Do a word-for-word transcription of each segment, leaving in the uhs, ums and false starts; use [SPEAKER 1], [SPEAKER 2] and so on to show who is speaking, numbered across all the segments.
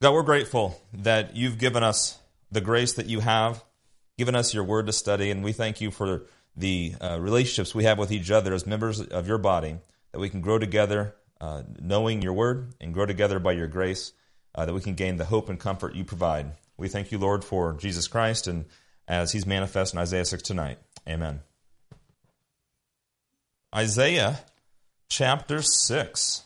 [SPEAKER 1] God, we're grateful that you've given us the grace that you have, given us your word to study, and we thank you for the uh, relationships we have with each other as members of your body, that we can grow together uh, knowing your word and grow together by your grace, uh, that we can gain the hope and comfort you provide. We thank you, Lord, for Jesus Christ, and as he's manifest in Isaiah six tonight. Amen. Isaiah chapter six.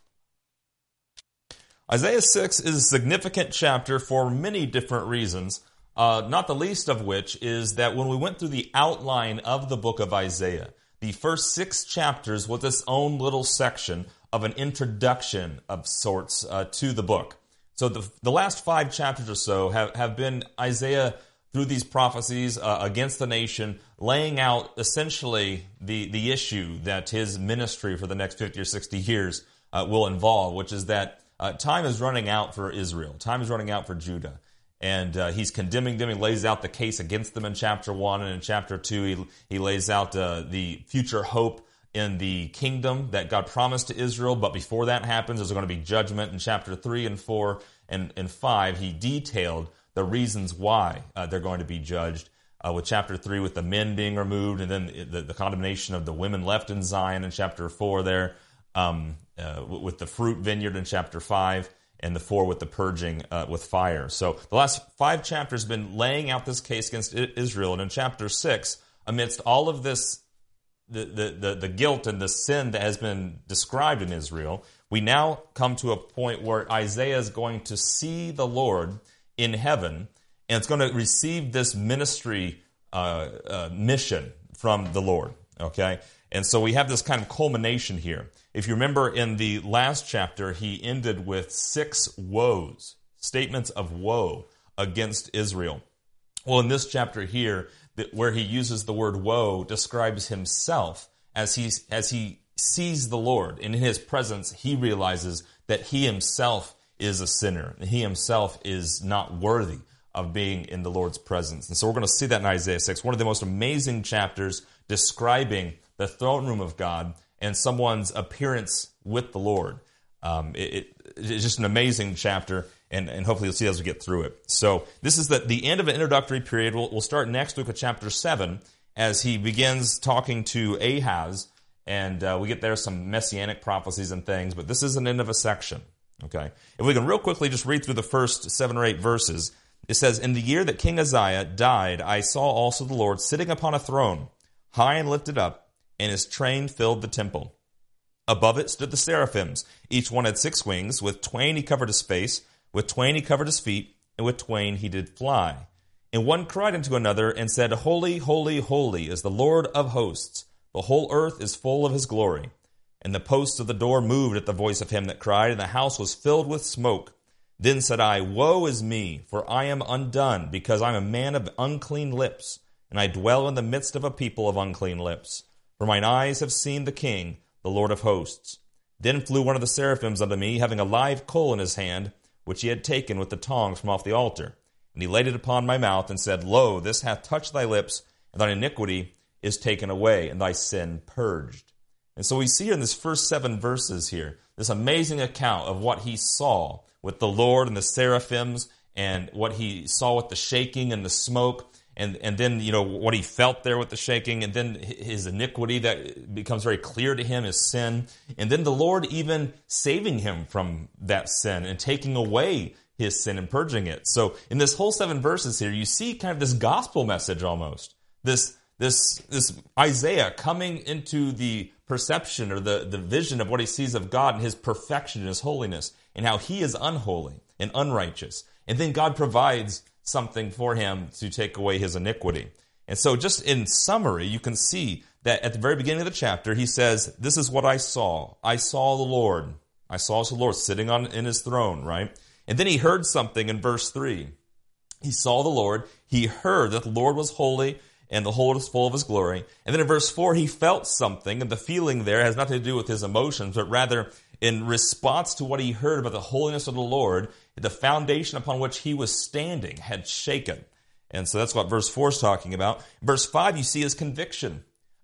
[SPEAKER 1] Isaiah six is a significant chapter for many different reasons, uh, not the least of which is that when we went through the outline of the book of Isaiah, the first six chapters was its own little section of an introduction of sorts uh, to the book. So the, the last five chapters or so have, have been Isaiah through these prophecies uh, against the nation, laying out essentially the, the issue that his ministry for the next fifty or sixty years uh, will involve, which is that Uh, time is running out for Israel. Time is running out for Judah. And uh, he's condemning them. He lays out the case against them in chapter one. And in chapter two, he, he lays out uh, the future hope in the kingdom that God promised to Israel. But before that happens, there's going to be judgment. In chapter three and four and, and five, he detailed the reasons why uh, they're going to be judged. Uh, with chapter three, with the men being removed, and then the, the condemnation of the women left in Zion in chapter four there. Um, uh, with the fruit vineyard in chapter five, and the four with the purging uh, with fire. So the last five chapters have been laying out this case against Israel, and in chapter six, amidst all of this, the, the, the, the guilt and the sin that has been described in Israel, we now come to a point where Isaiah is going to see the Lord in heaven, and it's going to receive this ministry uh, uh, mission from the Lord, okay? And so we have this kind of culmination here. If you remember in the last chapter, he ended with six woes, statements of woe against Israel. Well, in this chapter here, where he uses the word woe, describes himself as he, as he sees the Lord. And in his presence, he realizes that he himself is a sinner. He himself is not worthy of being in the Lord's presence. And so we're going to see that in Isaiah six, one of the most amazing chapters describing the throne room of God and someone's appearance with the Lord. Um, it, it, it's just an amazing chapter, and, and hopefully you'll see as we get through it. So this is the, the end of an introductory period. We'll, we'll start next week with chapter seven as he begins talking to Ahaz, and uh, we get there some messianic prophecies and things, but this is an end of a section. Okay, if we can real quickly just read through the first seven or eight verses, it says, "In the year that King Uzziah died, I saw also the Lord sitting upon a throne, high and lifted up, and his train filled the temple. Above it stood the seraphims. Each one had six wings. With twain he covered his face, with twain he covered his feet, and with twain he did fly. And one cried unto another, and said, Holy, holy, holy is the Lord of hosts. The whole earth is full of his glory. And the posts of the door moved at the voice of him that cried, and the house was filled with smoke. Then said I, Woe is me, for I am undone, because I am a man of unclean lips, and I dwell in the midst of a people of unclean lips. For mine eyes have seen the King, the Lord of hosts. Then flew one of the seraphims unto me, having a live coal in his hand, which he had taken with the tongs from off the altar. And he laid it upon my mouth, and said, Lo, this hath touched thy lips, and thine iniquity is taken away, and thy sin purged. And so we see in this first seven verses here, this amazing account of what he saw with the Lord and the seraphims, and what he saw with the shaking and the smoke, And and then, you know, what he felt there with the shaking, and then his iniquity that becomes very clear to him, his sin, and then the Lord even saving him from that sin and taking away his sin and purging it. So in this whole seven verses here, you see kind of this gospel message almost. This this this Isaiah coming into the perception or the, the vision of what he sees of God and his perfection and his holiness, and how he is unholy and unrighteous. And then God provides something for him to take away his iniquity. And so just in summary, you can see that at the very beginning of the chapter, he says, this is what I saw. I saw the Lord. I saw the Lord sitting on in his throne, right? And then he heard something in verse three. He saw the Lord. He heard that the Lord was holy and the whole was full of his glory. And then in verse four, he felt something, and the feeling there has nothing to do with his emotions, but rather in response to what he heard about the holiness of the Lord, the foundation upon which he was standing had shaken. And so that's what verse four is talking about. Verse five, you see his conviction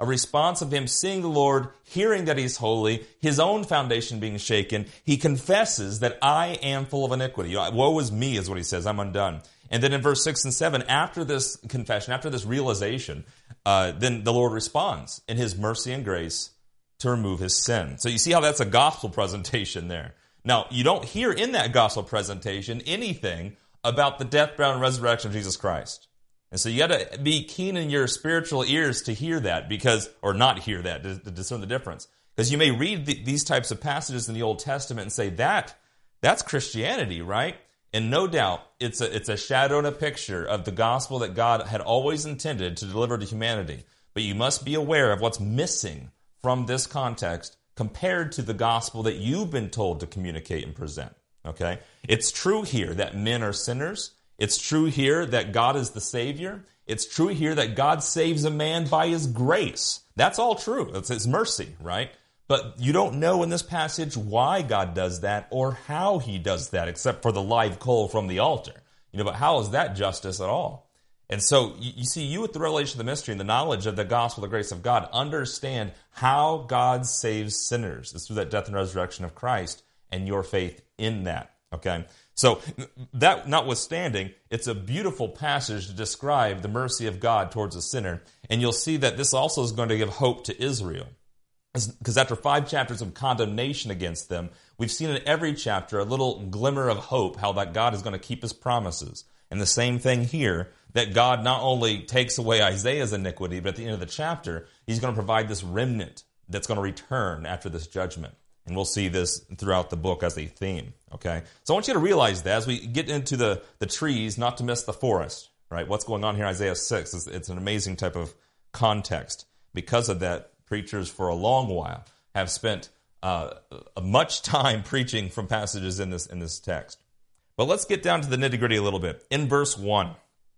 [SPEAKER 1] a response of him seeing the Lord, hearing that he's holy, his own foundation being shaken. He confesses that I am full of iniquity. Woe is me is what he says. I'm undone. And then in verse six and seven, after this confession, after this realization, uh, then the Lord responds in his mercy and grace to remove his sin. So you see how that's a gospel presentation there. Now, you don't hear in that gospel presentation anything about the death, burial, and resurrection of Jesus Christ. And so you got to be keen in your spiritual ears to hear that, because, or not hear that, to, to discern the difference. Because you may read the, these types of passages in the Old Testament and say, that, that's Christianity, right? And no doubt, it's a, it's a shadow and a picture of the gospel that God had always intended to deliver to humanity. But you must be aware of what's missing from this context compared to the gospel that you've been told to communicate and present. Okay? It's true here that men are sinners. It's true here that God is the Savior. It's true here that God saves a man by His grace. That's all true. It's His mercy, right? But you don't know in this passage why God does that or how He does that, except for the live coal from the altar. You know, but how is that justice at all? And so, you, you see, you with the revelation of the mystery and the knowledge of the gospel, the grace of God, understand how God saves sinners. It's through that death and resurrection of Christ and your faith in that, okay? So, that notwithstanding, it's a beautiful passage to describe the mercy of God towards a sinner. And you'll see that this also is going to give hope to Israel. Because after five chapters of condemnation against them, we've seen in every chapter a little glimmer of hope, how that God is going to keep His promises. And the same thing here, that God not only takes away Isaiah's iniquity, but at the end of the chapter, He's going to provide this remnant that's going to return after this judgment. And we'll see this throughout the book as a theme, okay? So I want you to realize that as we get into the, the trees, not to miss the forest, right? What's going on here in Isaiah six, is it's an amazing type of context. Because of that, preachers for a long while have spent uh, much time preaching from passages in this in this text. But let's get down to the nitty-gritty a little bit. In verse one,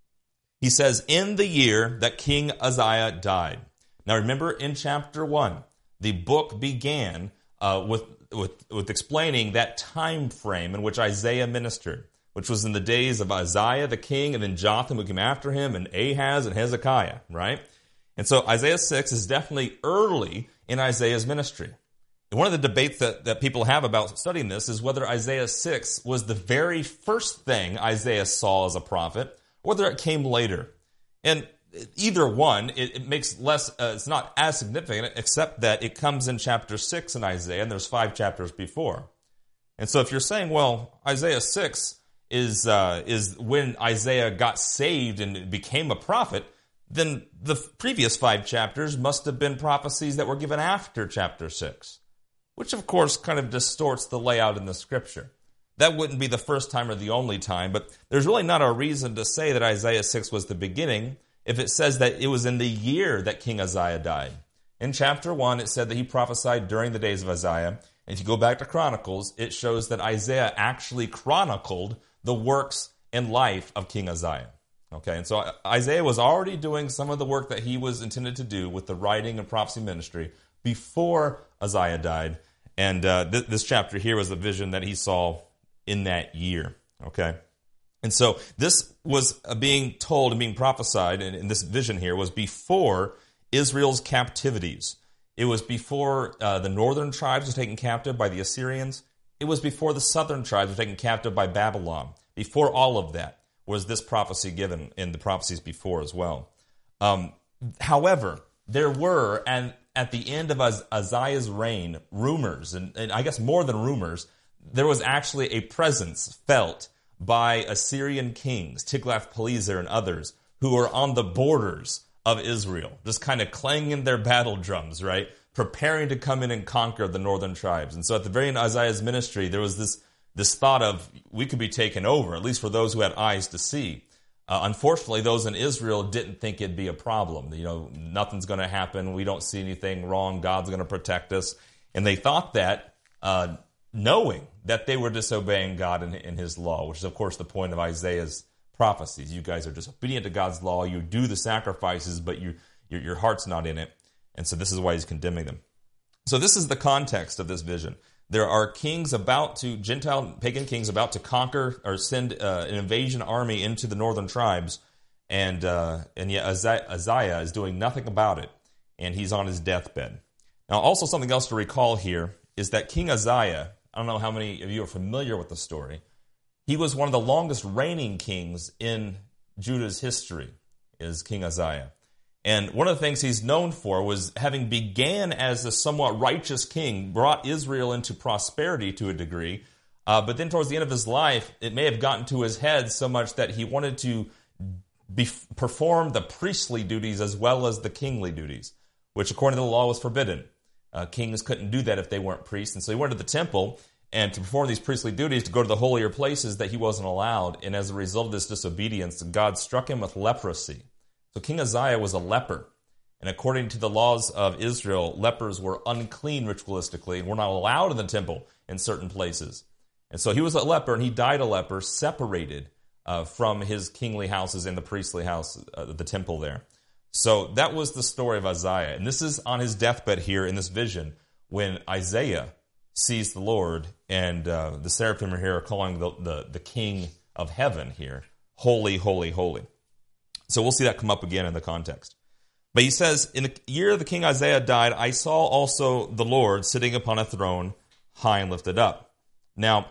[SPEAKER 1] he says, in the year that King Uzziah died. Now remember, in chapter one, the book began uh, with, with, with explaining that time frame in which Isaiah ministered, which was in the days of Uzziah the king, and then Jotham who came after him, and Ahaz and Hezekiah, right? And so Isaiah six is definitely early in Isaiah's ministry. And one of the debates that, that people have about studying this is whether Isaiah six was the very first thing Isaiah saw as a prophet, or whether it came later. And either one, it, it makes less, uh, it's not as significant, except that it comes in chapter six in Isaiah, and there's five chapters before. And so if you're saying, well, Isaiah six is uh, is when Isaiah got saved and became a prophet, then the previous five chapters must have been prophecies that were given after chapter six, which of course kind of distorts the layout in the scripture. That wouldn't be the first time or the only time, but there's really not a reason to say that Isaiah six was the beginning if it says that it was in the year that King Uzziah died. In chapter one, it said that he prophesied during the days of Uzziah. And if you go back to Chronicles, it shows that Isaiah actually chronicled the works and life of King Uzziah. Okay, and so Isaiah was already doing some of the work that he was intended to do with the writing and prophecy ministry before Uzziah died. And uh, th- this chapter here was a vision that he saw in that year. Okay, and so this was being told and being prophesied, and, and this vision here was before Israel's captivities. It was before uh, the northern tribes were taken captive by the Assyrians. It was before the southern tribes were taken captive by Babylon. Before all of that was this prophecy given in the prophecies before as well. Um, however, there were, and at the end of Uz- Uzziah's reign, rumors, and, and I guess more than rumors, there was actually a presence felt by Assyrian kings, Tiglath-Pileser and others, who were on the borders of Israel, just kind of clanging their battle drums, right? Preparing to come in and conquer the northern tribes. And so at the very end of Isaiah's ministry, there was this this thought of, we could be taken over, at least for those who had eyes to see. Uh, unfortunately, those in Israel didn't think it'd be a problem. You know, nothing's going to happen. We don't see anything wrong. God's going to protect us. And they thought that, uh, knowing that they were disobeying God in, in His law, which is, of course, the point of Isaiah's prophecies. You guys are disobedient to God's law. You do the sacrifices, but you, your, your heart's not in it. And so this is why He's condemning them. So this is the context of this vision. There are kings about to, Gentile pagan kings about to conquer or send uh, an invasion army into the northern tribes, and uh, and yet Uzziah, Uzziah is doing nothing about it. and he's on his deathbed. Now, also something else to recall here is that King Uzziah, I don't know how many of you are familiar with the story, he was one of the longest reigning kings in Judah's history, is King Uzziah. And one of the things he's known for was having began as a somewhat righteous king, brought Israel into prosperity to a degree, uh, but then towards the end of his life, it may have gotten to his head so much that he wanted to be, perform the priestly duties as well as the kingly duties, which according to the law was forbidden. Uh, kings couldn't do that if they weren't priests, and so he went to the temple, and to perform these priestly duties, to go to the holier places that he wasn't allowed, and as a result of this disobedience, God struck him with leprosy. So King Uzziah was a leper, and according to the laws of Israel, lepers were unclean ritualistically and were not allowed in the temple in certain places. And so he was a leper, and he died a leper, separated uh, from his kingly houses and the priestly house, uh, the temple there. So that was the story of Uzziah, and this is on his deathbed here in this vision when Isaiah sees the Lord, and uh, the seraphim are here calling the, the, the King of heaven here, holy, holy, holy. So we'll see that come up again in the context. But he says, in the year the king Isaiah died, I saw also the Lord sitting upon a throne, high and lifted up. Now,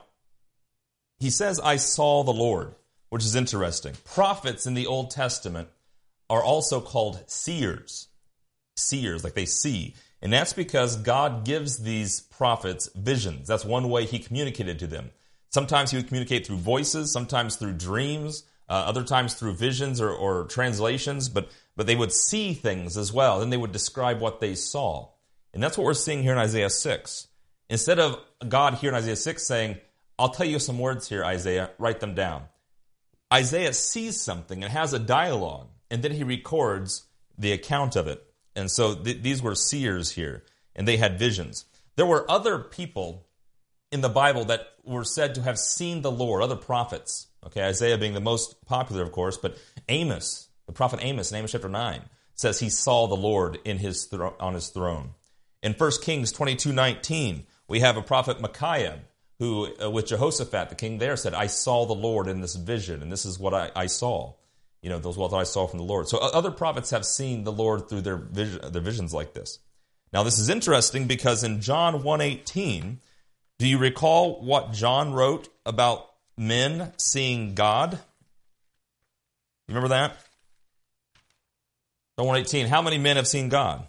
[SPEAKER 1] he says, I saw the Lord, which is interesting. Prophets in the Old Testament are also called seers. Seers, like they see. And that's because God gives these prophets visions. That's one way he communicated to them. Sometimes he would communicate through voices, sometimes through dreams, uh, other times through visions or, or translations, but, but they would see things as well. Then they would describe what they saw. And that's what we're seeing here in Isaiah six. Instead of God here in Isaiah six saying, I'll tell you some words here, Isaiah, write them down. Isaiah sees something and has a dialogue, and then he records the account of it. And so th- these were seers here, and they had visions. There were other people in the Bible that were said to have seen the Lord, other prophets. Okay, Isaiah being the most popular, of course, but Amos, the prophet Amos in Amos chapter nine, says he saw the Lord in his thro- on his throne. In First Kings twenty-two nineteen, we have a prophet Micaiah, who, uh, with Jehoshaphat, the king there, said, I saw the Lord in this vision, and this is what I, I saw. You know, those what I saw from the Lord. So other prophets have seen the Lord through their vision, their visions like this. Now, this is interesting because in John one eighteen, do you recall what John wrote about men seeing God? You remember that? John one eighteen, how many men have seen God?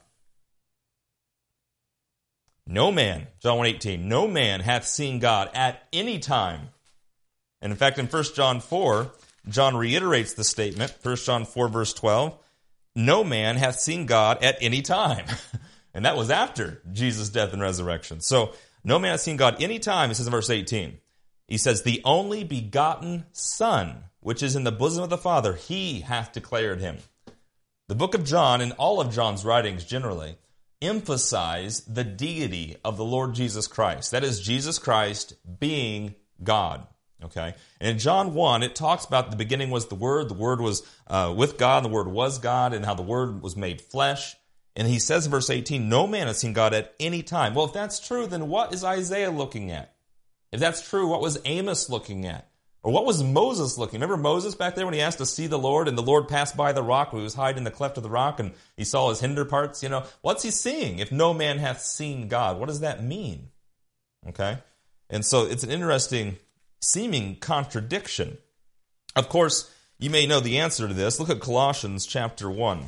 [SPEAKER 1] No man, John one eighteen, no man hath seen God at any time. And in fact, in First John four, John reiterates the statement, First John four, verse twelve, no man hath seen God at any time. And that was after Jesus' death and resurrection. So, no man hath seen God any time, he says in verse eighteen. He says, the only begotten Son, which is in the bosom of the Father, he hath declared him. The book of John, and all of John's writings generally, emphasize the deity of the Lord Jesus Christ. That is, Jesus Christ being God. Okay, and in John one, it talks about the beginning was the Word, the Word was uh, with God, and the Word was God, and how the Word was made flesh. And he says in verse eighteen, no man has seen God at any time. Well, if that's true, then what is Isaiah looking at? If that's true, what was Amos looking at? Or what was Moses looking? Remember Moses back there when he asked to see the Lord, and the Lord passed by the rock, where he was hiding in the cleft of the rock, and he saw his hinder parts? You know, what's he seeing? If no man hath seen God, what does that mean? Okay, and so it's an interesting seeming contradiction. Of course, you may know the answer to this. Look at Colossians chapter one.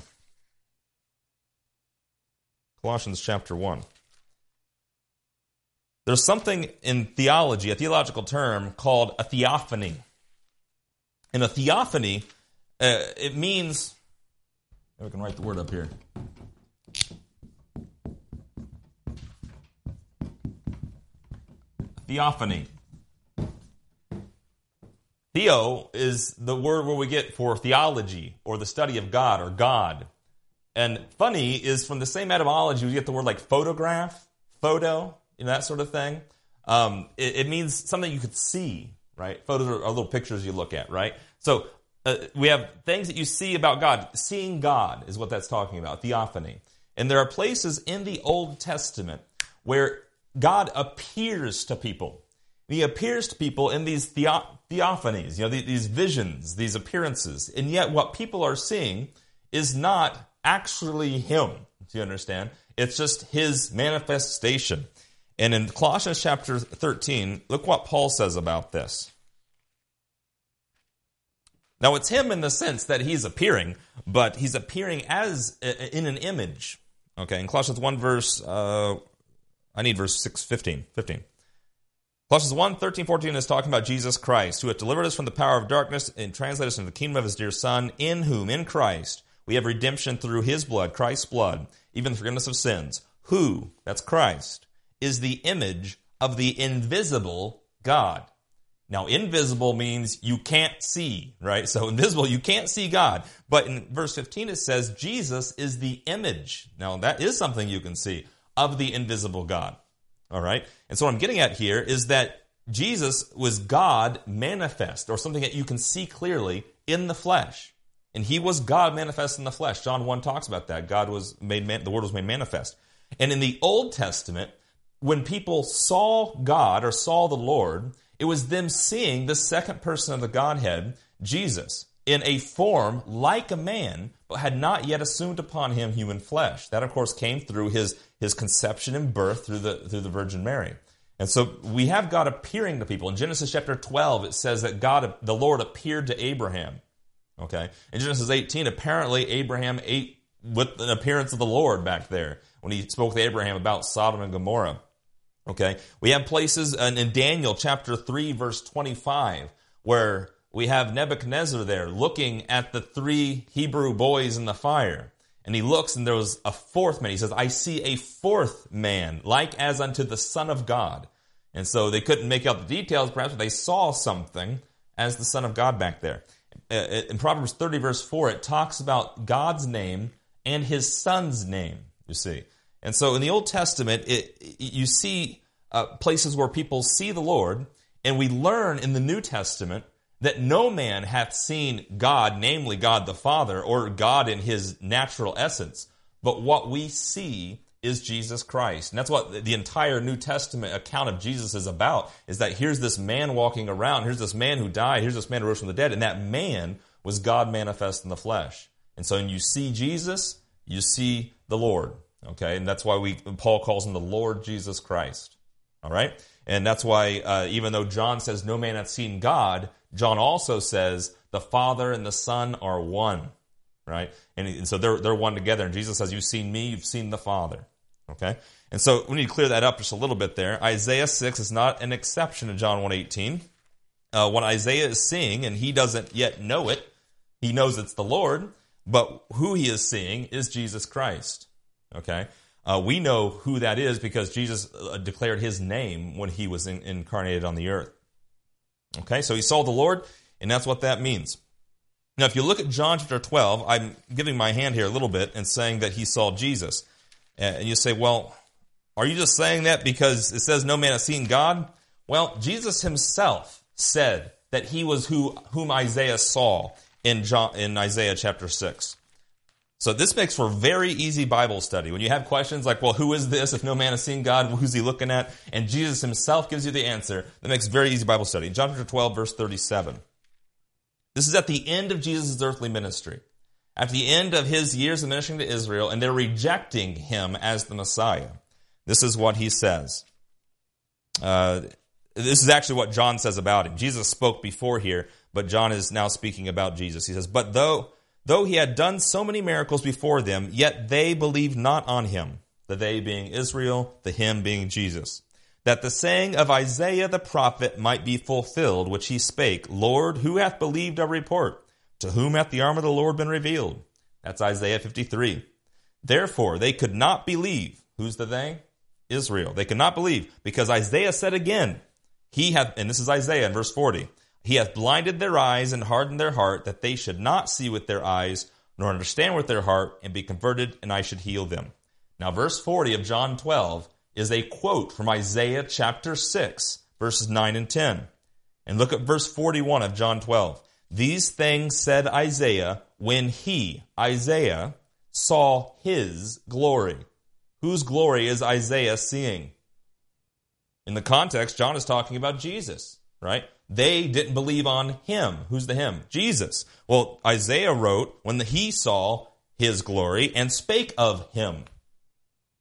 [SPEAKER 1] Colossians chapter one. There's something in theology, a theological term, called a theophany. And a theophany, uh, it means, we can write the word up here. Theophany. Theo is the word where we get for theology, or the study of God, or God. And funny is from the same etymology we get the word like photograph, photo, you know, that sort of thing. Um, it, it means something you could see, right? Photos are, are little pictures you look at, right? So uh, we have things that you see about God. Seeing God is what that's talking about, theophany. And there are places in the Old Testament where God appears to people. He appears to people in these theo- theophanies, you know, these, these visions, these appearances. And yet what people are seeing is not actually him. Do you understand? It's just his manifestation. And in Colossians chapter thirteen, look what Paul says about this. Now, it's him in the sense that he's appearing, but he's appearing as in an image. Okay, in Colossians one verse, uh, I need verse six, fifteen. fifteen. Colossians one, thirteen, fourteen is talking about Jesus Christ, who hath delivered us from the power of darkness and translated us into the kingdom of his dear Son, in whom, in Christ, we have redemption through his blood, Christ's blood, even the forgiveness of sins. Who, that's Christ, is the image of the invisible God. Now, invisible means you can't see, right? So invisible, you can't see God. But in verse fifteen, it says Jesus is the image. Now, that is something you can see, of the invisible God. All right? And so what I'm getting at here is that Jesus was God manifest, or something that you can see clearly in the flesh. And he was God manifest in the flesh. John one talks about that. God was made man, the Word was made manifest. And in the Old Testament, when people saw God or saw the Lord, it was them seeing the second person of the Godhead, Jesus, in a form like a man, but had not yet assumed upon him human flesh. That, of course, came through his, his conception and birth through the, through the Virgin Mary. And so we have God appearing to people. In Genesis chapter twelve, it says that God, the Lord appeared to Abraham. Okay. In Genesis eighteen, apparently Abraham ate with an appearance of the Lord back there when he spoke to Abraham about Sodom and Gomorrah. Okay, we have places in Daniel chapter three, verse twenty-five, where we have Nebuchadnezzar there looking at the three Hebrew boys in the fire. And he looks, and there was a fourth man. He says, I see a fourth man, like as unto the Son of God. And so they couldn't make out the details, perhaps, but they saw something as the Son of God back there. In Proverbs thirty, verse four, it talks about God's name and his Son's name, you see. And so in the Old Testament, it, you see uh, places where people see the Lord, and we learn in the New Testament that no man hath seen God, namely God the Father, or God in his natural essence, but what we see is Jesus Christ. And that's what the entire New Testament account of Jesus is about, is that here's this man walking around, here's this man who died, here's this man who rose from the dead, and that man was God manifest in the flesh. And so when you see Jesus, you see the Lord. Okay, and that's why we Paul calls him the Lord Jesus Christ. All right, and that's why uh, even though John says no man hath seen God, John also says the Father and the Son are one. Right, and, and so they're they're one together. And Jesus says, "You've seen me, you've seen the Father." Okay, and so we need to clear that up just a little bit there. Isaiah six is not an exception to John one eighteen. Uh, what Isaiah is seeing, and he doesn't yet know it, he knows it's the Lord, but who he is seeing is Jesus Christ. Okay, uh, we know who that is because Jesus uh, declared his name when he was in, incarnated on the earth. Okay, so he saw the Lord, and that's what that means. Now, if you look at John chapter twelve, I'm giving my hand here a little bit and saying that he saw Jesus. And you say, well, are you just saying that because it says no man has seen God? Well, Jesus himself said that he was who whom Isaiah saw in John, in Isaiah chapter six. So this makes for very easy Bible study. When you have questions like, well, who is this? If no man has seen God, who's he looking at? And Jesus himself gives you the answer. That makes very easy Bible study. John chapter twelve, verse thirty-seven. This is at the end of Jesus' earthly ministry. At the end of his years of ministering to Israel, and they're rejecting him as the Messiah. This is what he says. Uh, this is actually what John says about him. Jesus spoke before here, but John is now speaking about Jesus. He says, but though... Though he had done so many miracles before them, yet they believed not on him, the they being Israel, the him being Jesus, that the saying of Isaiah the prophet might be fulfilled, which he spake, Lord, who hath believed our report? To whom hath the arm of the Lord been revealed? That's Isaiah fifty-three. Therefore, they could not believe. Who's the they? Israel. They could not believe, because Isaiah said again, he hath, and this is Isaiah in verse forty, he hath blinded their eyes and hardened their heart, that they should not see with their eyes, nor understand with their heart, and be converted, and I should heal them. Now, verse forty of John twelve is a quote from Isaiah chapter six, verses nine and ten. And look at verse forty-one of John twelve. These things said Isaiah when he, Isaiah, saw his glory. Whose glory is Isaiah seeing? In the context, John is talking about Jesus, right? They didn't believe on him. Who's the him? Jesus. Well, Isaiah wrote when he saw his glory and spake of him.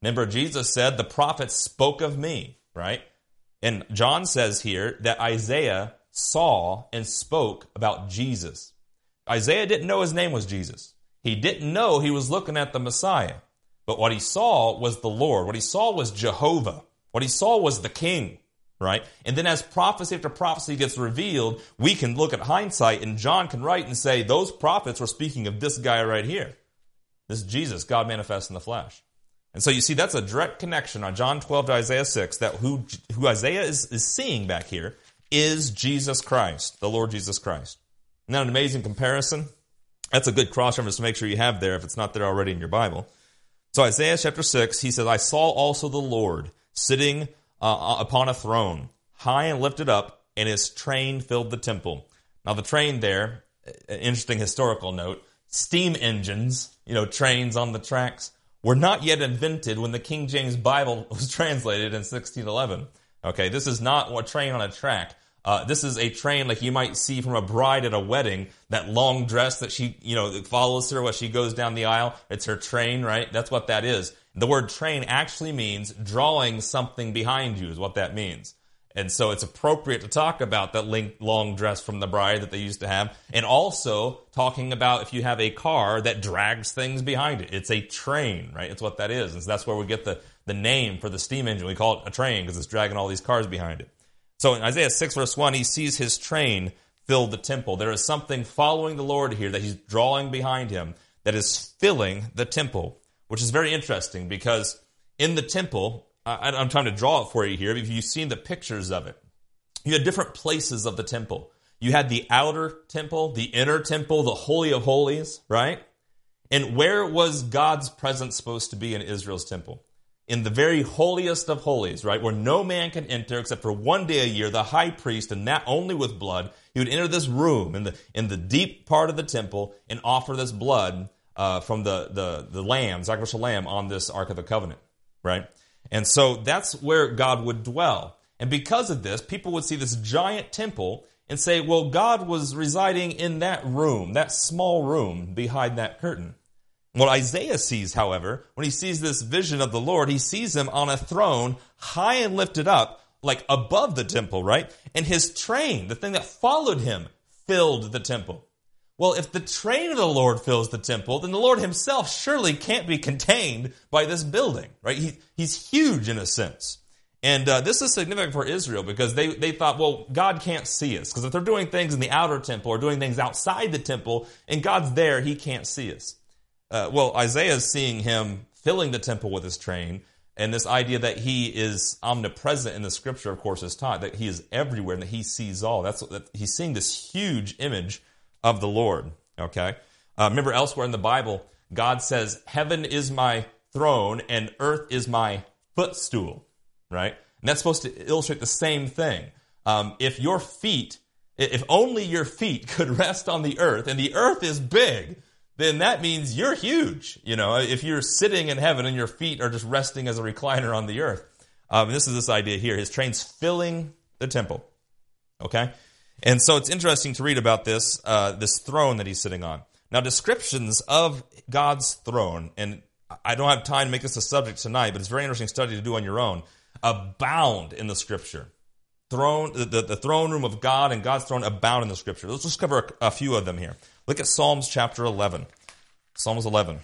[SPEAKER 1] Remember, Jesus said, the prophets spoke of me, right? And John says here that Isaiah saw and spoke about Jesus. Isaiah didn't know his name was Jesus. He didn't know he was looking at the Messiah. But what he saw was the Lord. What he saw was Jehovah. What he saw was the King, right? And then as prophecy after prophecy gets revealed, we can look at hindsight, and John can write and say, those prophets were speaking of this guy right here. This is Jesus, God manifest in the flesh. And so you see, that's a direct connection on John twelve to Isaiah six, that who, who Isaiah is, is seeing back here is Jesus Christ, the Lord Jesus Christ. Isn't that an amazing comparison? That's a good cross-reference to make sure you have there if it's not there already in your Bible. So Isaiah chapter six, he says, I saw also the Lord sitting uh, upon a throne, high and lifted up, and his train filled the temple. Now the train there, an interesting historical note, steam engines, you know, trains on the tracks, were not yet invented when the King James Bible was translated in sixteen eleven. Okay, this is not a train on a track. Uh, this is a train like you might see from a bride at a wedding, that long dress that she, you know, follows her as she goes down the aisle. It's her train, right? That's what that is. The word train actually means drawing something behind you is what that means. And so it's appropriate to talk about that long dress from the bride that they used to have. And also talking about if you have a car that drags things behind it. It's a train, right? It's what that is. And so that's where we get the, the name for the steam engine. We call it a train because it's dragging all these cars behind it. So in Isaiah six verse one, he sees his train fill the temple. There is something following the Lord here that he's drawing behind him that is filling the temple, which is very interesting because in the temple, I, I'm trying to draw it for you here. If you've seen the pictures of it, you had different places of the temple. You had the outer temple, the inner temple, the Holy of Holies, right? And where was God's presence supposed to be in Israel's temple? In the very holiest of holies, right? Where no man can enter except for one day a year, the high priest, and that only with blood, he would enter this room in the in the deep part of the temple and offer this blood uh, from the, the, the lamb, sacrificial lamb, on this Ark of the Covenant, right? And so that's where God would dwell. And because of this, people would see this giant temple and say, well, God was residing in that room, that small room behind that curtain. What Isaiah sees, however, when he sees this vision of the Lord, he sees him on a throne, high and lifted up, like above the temple, right? And his train, the thing that followed him, filled the temple. Well, if the train of the Lord fills the temple, then the Lord himself surely can't be contained by this building, right? He, he's huge in a sense. And uh, this is significant for Israel because they, they thought, well, God can't see us. Because if they're doing things in the outer temple or doing things outside the temple, and God's there, he can't see us. Uh, well, Isaiah is seeing him filling the temple with his train, and this idea that he is omnipresent in the scripture, of course, is taught, that he is everywhere and that he sees all. That's that he's seeing this huge image of the Lord, okay? Uh, remember elsewhere in the Bible, God says, heaven is my throne and earth is my footstool, right? And that's supposed to illustrate the same thing. Um, if your feet, if only your feet could rest on the earth, and the earth is big, then that means you're huge. You know, if you're sitting in heaven and your feet are just resting as a recliner on the earth. Um, this is this idea here. His train's filling the temple. Okay? And so it's interesting to read about this, uh, this throne that he's sitting on. Now, descriptions of God's throne, and I don't have time to make this a subject tonight, but it's a very interesting study to do on your own, abound in the scripture. Throne, the, the throne room of God and God's throne abound in the scripture. Let's just cover a, a few of them here. Look at Psalms chapter eleven. Psalms eleven.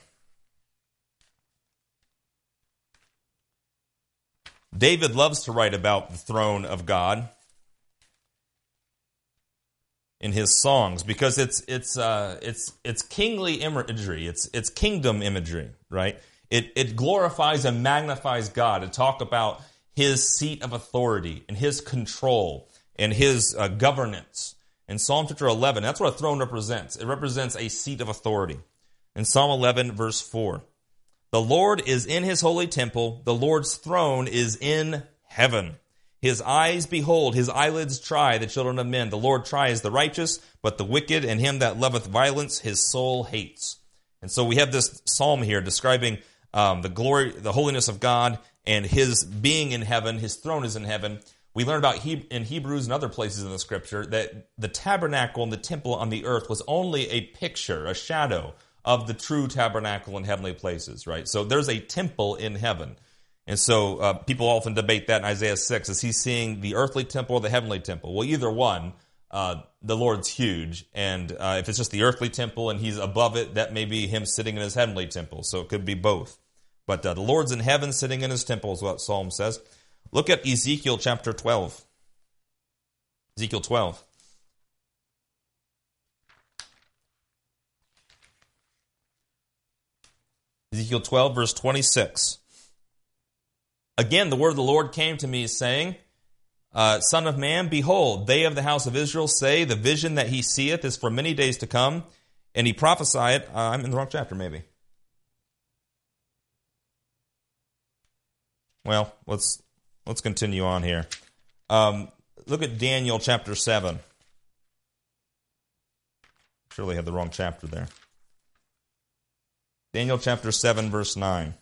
[SPEAKER 1] David loves to write about the throne of God in his songs because it's it's uh, it's it's kingly imagery. It's it's kingdom imagery, right? It it glorifies and magnifies God to talk about his seat of authority and his control and his uh, governance. In Psalm chapter eleven, that's what a throne represents. It represents a seat of authority. In Psalm eleven, verse four, the Lord is in his holy temple. The Lord's throne is in heaven. His eyes behold, his eyelids try the children of men. The Lord tries the righteous, but the wicked and him that loveth violence, his soul hates. And so we have this psalm here describing um, the glory, the holiness of God and his being in heaven. His throne is in heaven. We learn about he- in Hebrews and other places in the scripture that the tabernacle and the temple on the earth was only a picture, a shadow of the true tabernacle in heavenly places, right? So there's a temple in heaven. And so uh, people often debate that in Isaiah six. Is he seeing the earthly temple or the heavenly temple? Well, either one. Uh, the Lord's huge. And uh, if it's just the earthly temple and he's above it, that may be him sitting in his heavenly temple. So it could be both. But uh, the Lord's in heaven sitting in his temple is what Psalm says. Look at Ezekiel chapter twelve. Ezekiel twelve. Ezekiel twelve, verse twenty-six. Again, the word of the Lord came to me, saying, uh, Son of man, behold, they of the house of Israel say, the vision that he seeth is for many days to come. And he prophesied, uh, I'm in the wrong chapter maybe. Well, let's let's continue on here. Um, look at Daniel chapter seven. Surely I had the wrong chapter there. Daniel chapter seven, verse nine.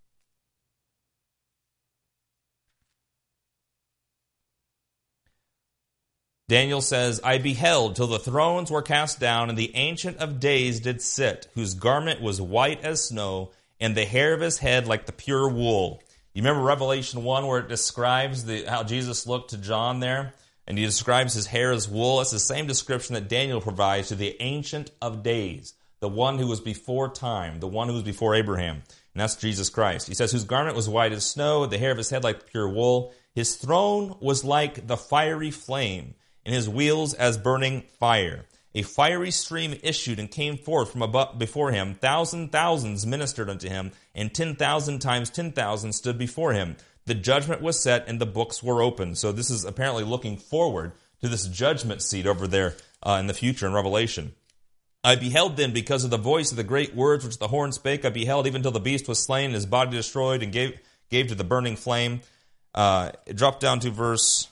[SPEAKER 1] Daniel says, I beheld till the thrones were cast down, and the Ancient of Days did sit, whose garment was white as snow, and the hair of his head like the pure wool. You remember Revelation one where it describes the, how Jesus looked to John there? And he describes his hair as wool. It's the same description that Daniel provides to the Ancient of Days, the one who was before time, the one who was before Abraham. And that's Jesus Christ. He says, whose garment was white as snow, the hair of his head like pure wool. His throne was like the fiery flame, and his wheels as burning fire. A fiery stream issued and came forth from above before him. Thousand thousands ministered unto him, and ten thousand times ten thousand stood before him. The judgment was set, and the books were opened. So this is apparently looking forward to this judgment seat over there uh, in the future in Revelation. I beheld then, because of the voice of the great words which the horn spake, I beheld even till the beast was slain, and his body destroyed, and gave gave to the burning flame. Uh, it dropped down to verse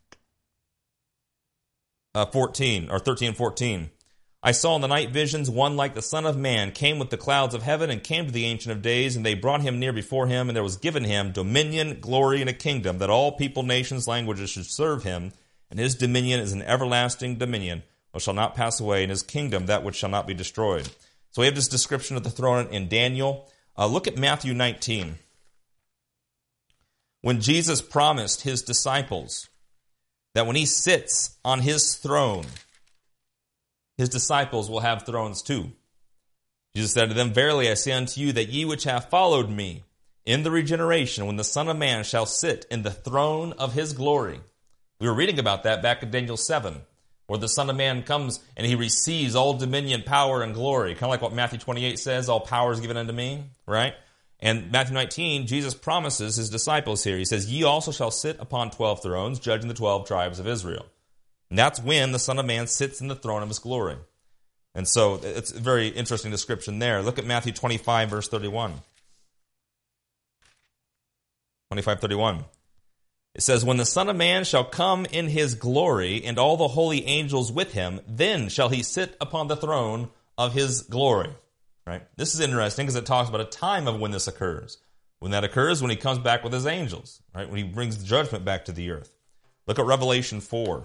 [SPEAKER 1] Uh, fourteen, or thirteen and fourteen. I saw in the night visions one like the Son of Man came with the clouds of heaven and came to the Ancient of Days, and they brought him near before him, and there was given him dominion, glory, and a kingdom, that all people, nations, languages should serve him. And his dominion is an everlasting dominion, which shall not pass away, and his kingdom that which shall not be destroyed. So we have this description of the throne in Daniel. Uh, look at Matthew nineteen. When Jesus promised his disciples that when he sits on his throne, his disciples will have thrones too. Jesus said to them, verily I say unto you, that ye which have followed me in the regeneration, when the Son of Man shall sit in the throne of his glory. We were reading about that back in Daniel seven, where the Son of Man comes and he receives all dominion, power, and glory. Kind of like what Matthew twenty-eight says, all power is given unto me, right? And Matthew nineteen, Jesus promises his disciples here. He says, ye also shall sit upon twelve thrones, judging the twelve tribes of Israel. And that's when the Son of Man sits in the throne of his glory. And so it's a very interesting description there. Look at Matthew twenty-five, verse thirty-one. twenty-five, thirty-one. It says, when the Son of Man shall come in his glory, and all the holy angels with him, then shall he sit upon the throne of his glory. Right? This is interesting because it talks about a time of when this occurs. When that occurs, when he comes back with his angels, right? When he brings judgment back to the earth. Look at Revelation four.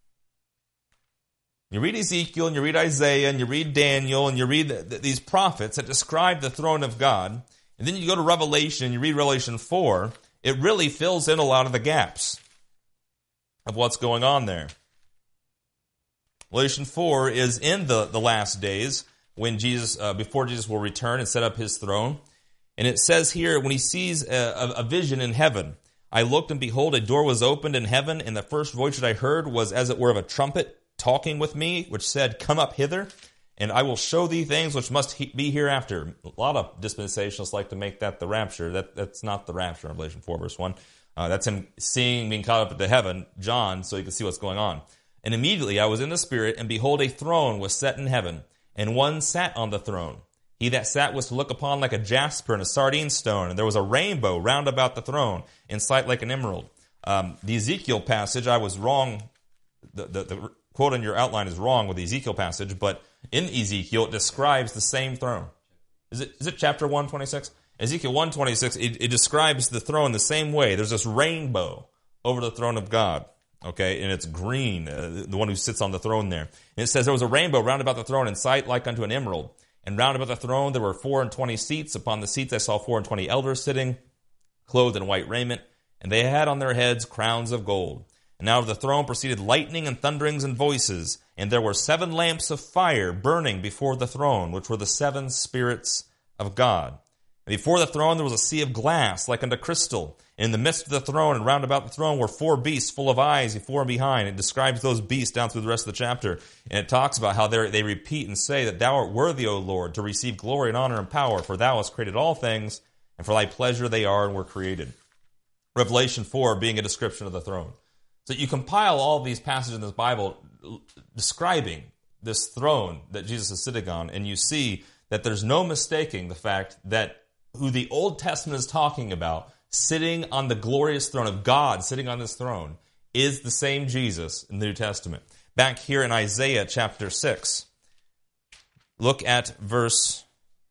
[SPEAKER 1] You read Ezekiel, and you read Isaiah, and you read Daniel, and you read the, the, these prophets that describe the throne of God, and then you go to Revelation, and you read Revelation four, it really fills in a lot of the gaps of what's going on there. Revelation four is in the, the last days, when Jesus, uh, before Jesus will return and set up his throne. And it says here, when he sees a, a, a vision in heaven, I looked, and behold, a door was opened in heaven, and the first voice that I heard was as it were of a trumpet talking with me, which said, come up hither, and I will show thee things which must he- be hereafter. A lot of dispensationalists like to make that the rapture. That That's not the rapture in Revelation four, verse one. Uh, that's him seeing, being caught up into heaven, John, so he can see what's going on. And immediately I was in the Spirit, and behold, a throne was set in heaven, and one sat on the throne. He that sat was to look upon like a jasper and a sardine stone, and there was a rainbow round about the throne, in sight like an emerald. Um, the Ezekiel passage, I was wrong. The, the, the quote in your outline is wrong with the Ezekiel passage, but in Ezekiel it describes the same throne. Is it is it chapter one twenty-six? Ezekiel one twenty-six, it, it describes the throne the same way. There's this rainbow over the throne of God. Okay, and it's green, uh, the one who sits on the throne there. And it says, there was a rainbow round about the throne in sight like unto an emerald. And round about the throne there were four and twenty seats. Upon the seats I saw four and twenty elders sitting. clothed in white raiment, and they had on their heads crowns of gold. And out of the throne proceeded lightning and thunderings and voices, and there were seven lamps of fire burning before the throne, which were the seven spirits of God. And before the throne there was a sea of glass, like unto crystal. And in the midst of the throne and round about the throne were four beasts full of eyes before and behind. It describes those beasts down through the rest of the chapter. And it talks about how they repeat and say that thou art worthy, O Lord, to receive glory and honor and power, for thou hast created all things, and for thy pleasure they are and were created. Revelation four being a description of the throne. So you compile all these passages in this Bible describing this throne that Jesus is sitting on, and you see that there's no mistaking the fact that who the Old Testament is talking about, sitting on the glorious throne of God, sitting on this throne, is the same Jesus in the New Testament. Back here in Isaiah chapter six, look at verse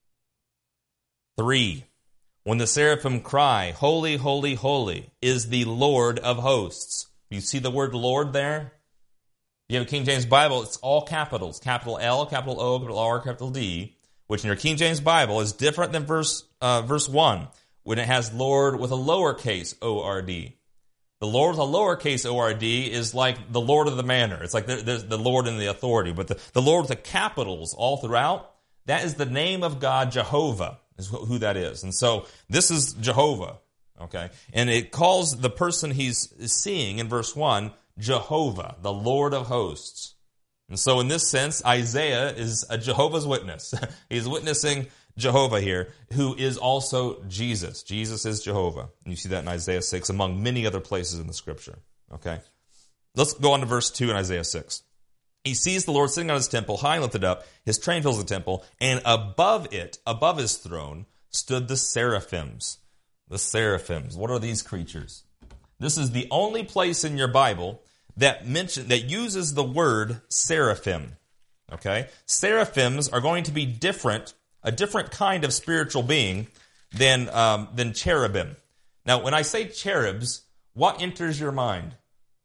[SPEAKER 1] three. When the seraphim cry, holy, holy, holy is the Lord of hosts. You see the word Lord there? You have a King James Bible, it's all capitals. Capital L, capital O, capital R, capital D, which in your King James Bible is different than verse uh, verse one, when it has Lord with a lowercase O R D. The Lord with a lowercase O R D is like the Lord of the manor. It's like there's the Lord and the authority. But the, the Lord with the capitals all throughout, that is the name of God, Jehovah, is who that is. And so this is Jehovah, okay? And it calls the person he's seeing in verse one, Jehovah, the Lord of hosts. And so in this sense, Isaiah is a Jehovah's Witness. He's witnessing Jehovah here, who is also Jesus. Jesus is Jehovah. And you see that in Isaiah six, among many other places in the Scripture. Okay? Let's go on to verse two in Isaiah six. He sees the Lord sitting on his temple, high and lifted up. His train fills the temple. And above it, above his throne, stood the seraphims. The seraphims. What are these creatures? This is the only place in your Bible that mention, that uses the word seraphim. Okay? Seraphims are going to be different, a different kind of spiritual being than um, than cherubim. Now, when I say cherubs, what enters your mind?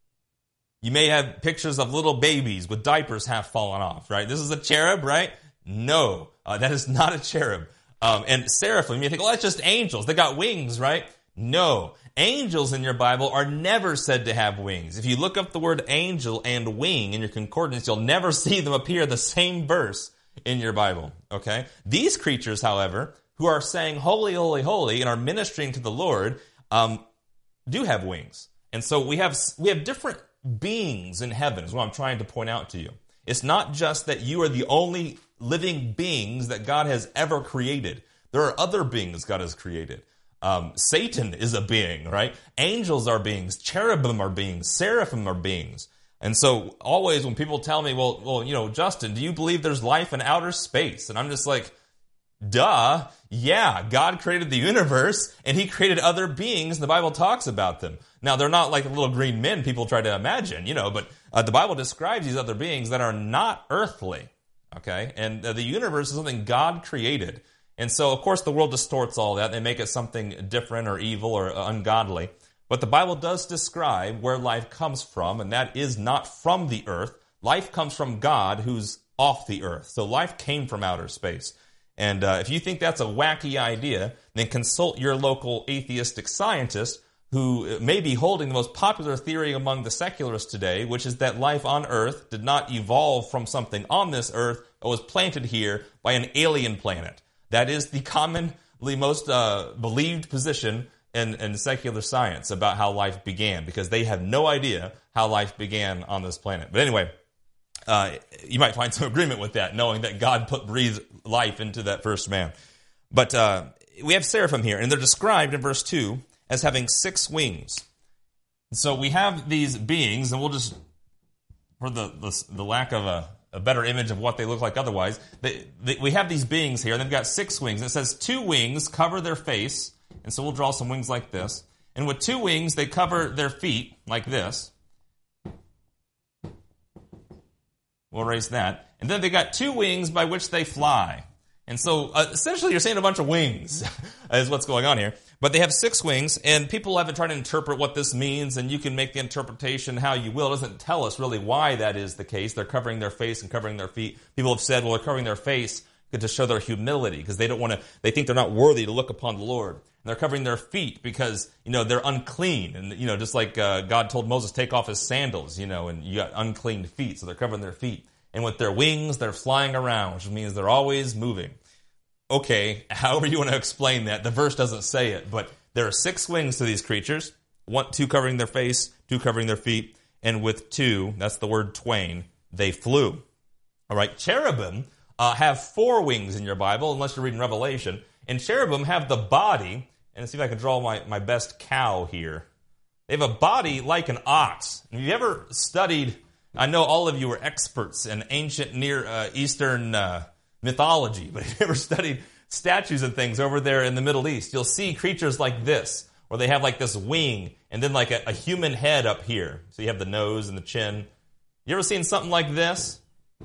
[SPEAKER 1] You may have pictures of little babies with diapers half fallen off, right? This is a cherub, right? No, uh, that is not a cherub. Um, and seraphim, you think, well, that's just angels. They got wings, right? No. Angels in your Bible are never said to have wings. If you look up the word angel and wing in your concordance, you'll never see them appear the same verse in your Bible, okay? These creatures, however, who are saying, holy, holy, holy, and are ministering to the Lord, um, do have wings. And so we have we have different beings in heaven, is what I'm trying to point out to you. It's not just that you are the only living beings that God has ever created. There are other beings God has created. Um, Satan is a being, right? Angels are beings. Cherubim are beings. Seraphim are beings. And so always when people tell me, well, well, you know, Justin, do you believe there's life in outer space? And I'm just like, duh. Yeah, God created the universe and he created other beings. And the Bible talks about them. Now, they're not like the little green men people try to imagine, you know, but uh, the Bible describes these other beings that are not earthly, okay? And uh, the universe is something God created. And so, of course, the world distorts all that. They make it something different or evil or ungodly. But the Bible does describe where life comes from, and that is not from the earth. Life comes from God, who's off the earth. So life came from outer space. And uh, if you think that's a wacky idea, then consult your local atheistic scientist who may be holding the most popular theory among the secularists today, which is that life on earth did not evolve from something on this earth, but was planted here by an alien planet. That is the commonly most uh, believed position in, in secular science about how life began, because they have no idea how life began on this planet. But anyway, uh, you might find some agreement with that, knowing that God put breathed life into that first man. But uh, we have seraphim here, and they're described in verse two as having six wings. So we have these beings, and we'll just, for the the, the lack of a a better image of what they look like otherwise. They, they, we have these beings here, and they've got six wings. It says two wings cover their face, and so we'll draw some wings like this. And with two wings, they cover their feet like this. We'll erase that. And then they got two wings by which they fly. And so uh, essentially you're saying a bunch of wings is what's going on here. But they have six wings, and people have been trying to interpret what this means, and you can make the interpretation how you will. It doesn't tell us really why that is the case. They're covering their face and covering their feet. People have said, well, they're covering their face to show their humility, because they don't want to, they think they're not worthy to look upon the Lord. And they're covering their feet because, you know, they're unclean. And, you know, just like uh, God told Moses, take off his sandals, you know, and you got unclean feet, so they're covering their feet. And with their wings, they're flying around, which means they're always moving. Okay, however you want to explain that, the verse doesn't say it, but there are six wings to these creatures, one, two covering their face, two covering their feet, and with two, that's the word twain, they flew. All right, cherubim uh, have four wings in your Bible, unless you're reading Revelation, and cherubim have the body, and let's see if I can draw my, my best cow here. They have a body like an ox. Have you ever studied, I know all of you are experts in ancient Near uh, Eastern uh, mythology, but if you ever studied statues and things over there in the Middle East, you'll see creatures like this, where they have like this wing, and then like a, a human head up here. So you have the nose and the chin. You ever seen something like this?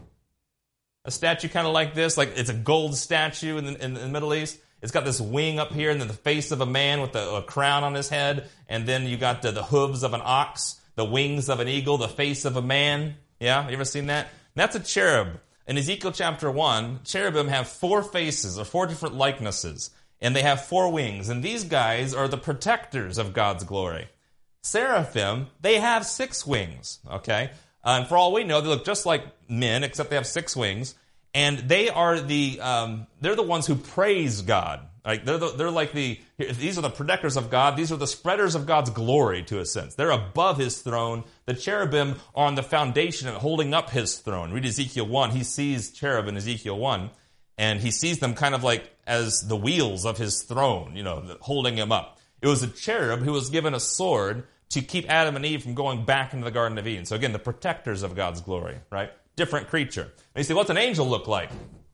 [SPEAKER 1] A statue kind of like this, like it's a gold statue in the, in the Middle East. It's got this wing up here, and then the face of a man with a, a crown on his head, and then you got the, the hooves of an ox, the wings of an eagle, the face of a man. Yeah, you ever seen that? That's a cherub. In Ezekiel chapter one, cherubim have four faces, or four different likenesses, and they have four wings, and these guys are the protectors of God's glory. Seraphim, they have six wings, okay? Uh, and for all we know, they look just like men, except they have six wings, and they are the, um, they're the ones who praise God. Like they're the, they're like the, these are the protectors of God. These are the spreaders of God's glory, to a sense. They're above his throne. The cherubim are on the foundation and holding up his throne. Read Ezekiel one. He sees cherub in Ezekiel one, and he sees them kind of like as the wheels of his throne, you know, holding him up. It was a cherub who was given a sword to keep Adam and Eve from going back into the Garden of Eden. So again, the protectors of God's glory, right? Different creature. And you say, what's an angel look like?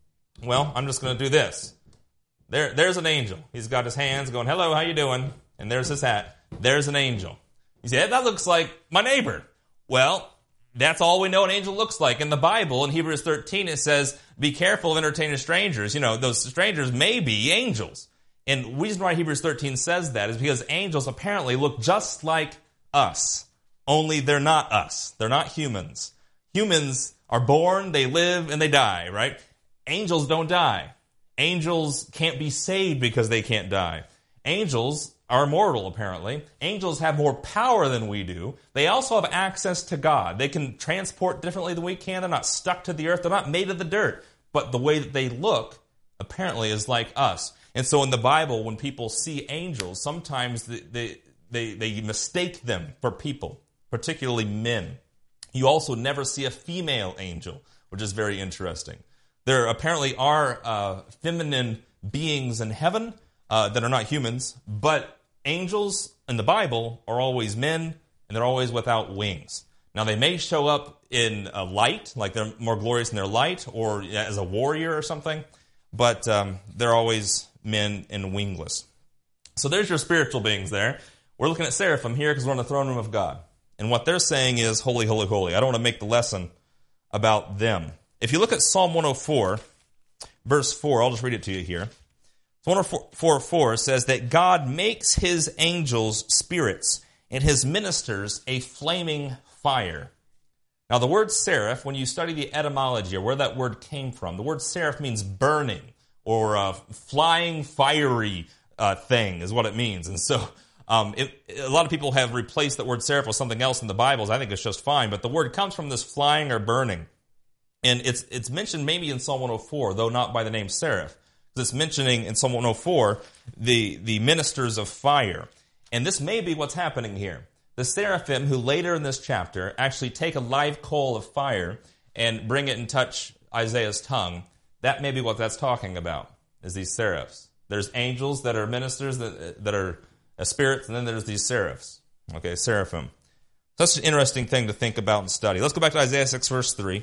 [SPEAKER 1] Well, I'm just going to do this. There, there's an angel. He's got his hands going, hello, how you doing? And there's his hat. There's an angel. You say, that looks like my neighbor. Well, that's all we know an angel looks like. In the Bible, in Hebrews thirteen, it says, be careful of entertaining strangers. You know, those strangers may be angels. And the reason why Hebrews thirteen says that is because angels apparently look just like us, only they're not us. They're not humans. Humans are born, they live, and they die, right? Angels don't die. Angels can't be saved because they can't die. Angels are immortal, apparently. Angels have more power than we do. They also have access to God. They can transport differently than we can. They're not stuck to the earth. They're not made of the dirt. But the way that they look, apparently, is like us. And so in the Bible, when people see angels, sometimes they, they, they, they mistake them for people, particularly men. You also never see a female angel, which is very interesting. There apparently are uh, feminine beings in heaven uh, that are not humans, but angels in the Bible are always men, and they're always without wings. Now, they may show up in a light, like they're more glorious in their light, or as a warrior or something, but um, they're always men and wingless. So there's your spiritual beings there. We're looking at seraphim here because we're on the throne room of God. And what they're saying is, holy, holy, holy. I don't want to make the lesson about them. If you look at Psalm one oh four, verse four, I'll just read it to you here. one oh four, four says that God makes his angels spirits and his ministers a flaming fire. Now, the word seraph, when you study the etymology or where that word came from, the word seraph means burning or uh, flying fiery uh, thing is what it means. And so um, it, a lot of people have replaced that word seraph with something else in the Bibles. I think it's just fine. But the word comes from this flying or burning. And it's it's mentioned maybe in Psalm one oh four, though not by the name seraph. It's mentioning in Psalm one oh four the, the ministers of fire. And this may be what's happening here. The seraphim, who later in this chapter actually take a live coal of fire and bring it and touch Isaiah's tongue, that may be what that's talking about, is these seraphs. There's angels that are ministers, that, that are spirits, and then there's these seraphs. Okay, seraphim. That's an interesting thing to think about and study. Let's go back to Isaiah six, verse three.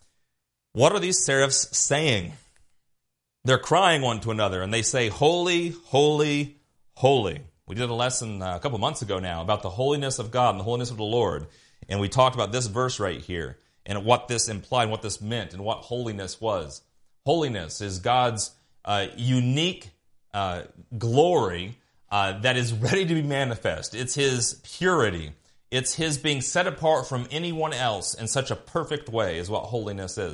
[SPEAKER 1] What are these seraphs saying? They're crying one to another, and they say, holy, holy, holy. We did a lesson uh, a couple months ago now about the holiness of God and the holiness of the Lord, and we talked about this verse right here and what this implied, what this meant, and what holiness was. Holiness is God's uh, unique uh, glory uh, that is ready to be manifest. It's his purity. It's his being set apart from anyone else in such a perfect way is what holiness is.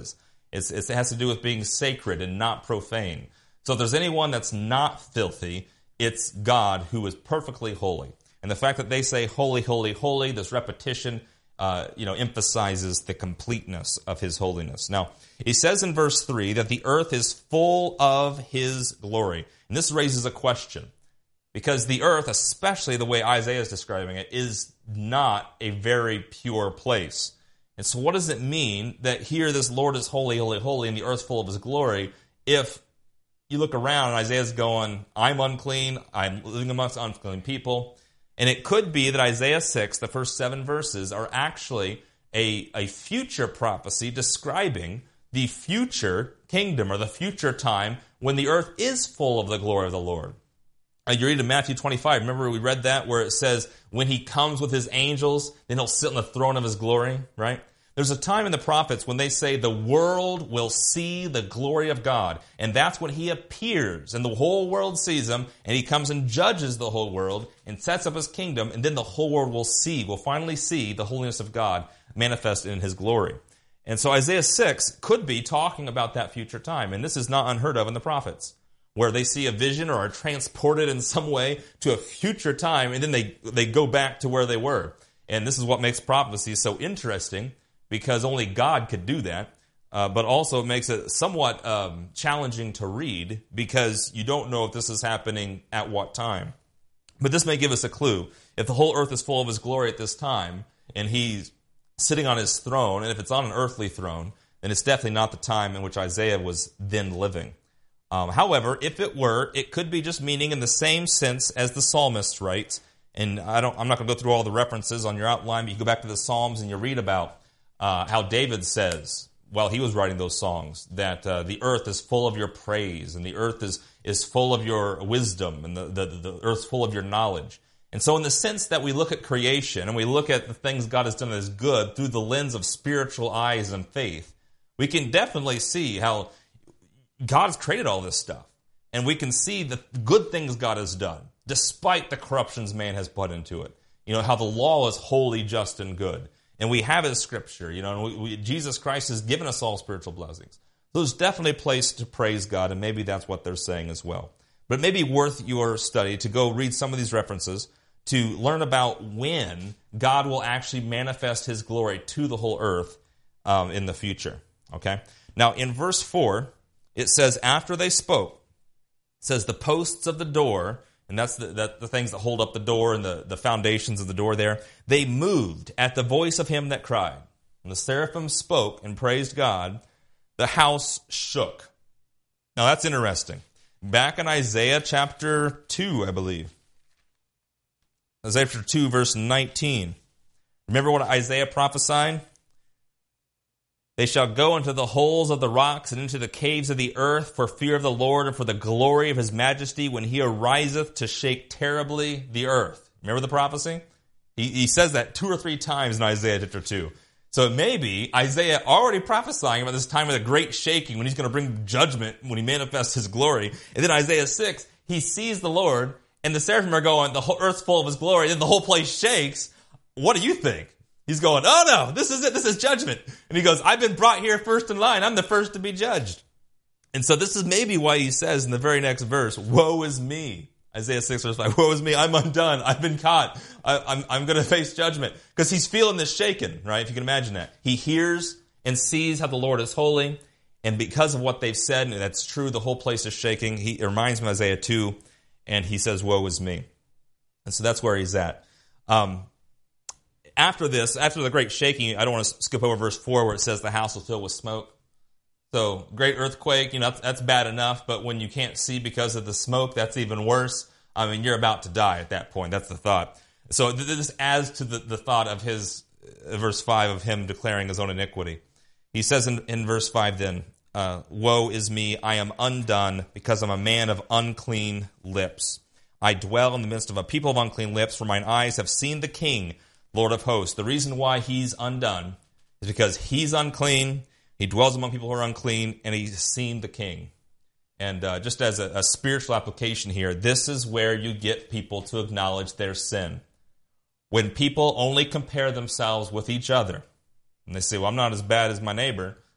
[SPEAKER 1] It's, it's, it has to do with being sacred and not profane. So if there's anyone that's not filthy, it's God, who is perfectly holy. And the fact that they say holy, holy, holy, this repetition, uh, you know, emphasizes the completeness of his holiness. Now, he says in verse three that the earth is full of his glory. And this raises a question, because the earth, especially the way Isaiah is describing it, is not a very pure place. And so what does it mean that here this Lord is holy, holy, holy, and the earth full of his glory, if you look around and Isaiah's going, I'm unclean, I'm living amongst unclean people? And it could be that Isaiah six, the first seven verses, are actually a, a future prophecy describing the future kingdom or the future time when the earth is full of the glory of the Lord. Uh, you read in Matthew twenty-five, remember we read that where it says, when he comes with his angels, then he'll sit on the throne of his glory, right? There's a time in the prophets when they say the world will see the glory of God. And that's when he appears and the whole world sees him, and he comes and judges the whole world and sets up his kingdom, and then the whole world will see, will finally see the holiness of God manifested in his glory. And so Isaiah six could be talking about that future time. And this is not unheard of in the prophets, where they see a vision or are transported in some way to a future time, and then they, they go back to where they were. And this is what makes prophecy so interesting, because only God could do that, uh, but also it makes it somewhat um, challenging to read, because you don't know if this is happening at what time. But this may give us a clue. If the whole earth is full of his glory at this time, and he's sitting on his throne, and if it's on an earthly throne, then it's definitely not the time in which Isaiah was then living. Um, however, if it were, it could be just meaning in the same sense as the psalmist writes. And I don't, I'm not going to go through all the references on your outline, but you go back to the Psalms and you read about uh, how David says, while he was writing those songs, that uh, the earth is full of your praise, and the earth is, is full of your wisdom, and the, the, the earth's full of your knowledge. And so in the sense that we look at creation, and we look at the things God has done that is good through the lens of spiritual eyes and faith, we can definitely see how God has created all this stuff. And we can see the good things God has done, despite the corruptions man has put into it. You know, how the law is holy, just, and good. And we have it as Scripture, you know, and we, we, Jesus Christ has given us all spiritual blessings. So there's definitely a place to praise God, and maybe that's what they're saying as well. But it may be worth your study to go read some of these references to learn about when God will actually manifest his glory to the whole earth um, in the future. Okay? Now, in verse four, it says, after they spoke, it says, the posts of the door, and that's the, that, the things that hold up the door and the, the foundations of the door there, they moved at the voice of him that cried. When the seraphim spoke and praised God, the house shook. Now that's interesting. Back in Isaiah chapter two, I believe. Isaiah chapter two, verse nineteen. Remember what Isaiah prophesied? They shall go into the holes of the rocks and into the caves of the earth for fear of the Lord and for the glory of his majesty when he ariseth to shake terribly the earth. Remember the prophecy? He, he says that two or three times in Isaiah chapter two. So it may be Isaiah already prophesying about this time of the great shaking when he's going to bring judgment when he manifests his glory. And then Isaiah six, he sees the Lord and the seraphim are going, the whole earth's full of his glory, and then the whole place shakes. What do you think? He's going, oh no, this is it, this is judgment. And he goes, I've been brought here first in line, I'm the first to be judged. And so this is maybe why he says in the very next verse, woe is me. Isaiah six verse five, woe is me, I'm undone, I've been caught, I, I'm, I'm going to face judgment. Because he's feeling this shaken, right, if you can imagine that. He hears and sees how the Lord is holy, and because of what they've said, and that's true, the whole place is shaking. He, it reminds me of Isaiah two, and he says, woe is me. And so that's where he's at. Um, After this, after the great shaking, I don't want to skip over verse four where it says the house was filled with smoke. So, great earthquake, you know, that's, that's bad enough, but when you can't see because of the smoke, that's even worse. I mean, you're about to die at that point. That's the thought. So, this adds to the, the thought of his, uh, verse five, of him declaring his own iniquity. He says in, in verse five then, uh, woe is me, I am undone, because I'm a man of unclean lips. I dwell in the midst of a people of unclean lips, for mine eyes have seen the King, Lord of hosts. The reason why he's undone is because he's unclean, he dwells among people who are unclean, and he's seen the King. And uh, just as a, a spiritual application here, this is where you get people to acknowledge their sin. When people only compare themselves with each other, and they say, well, I'm not as bad as my neighbor.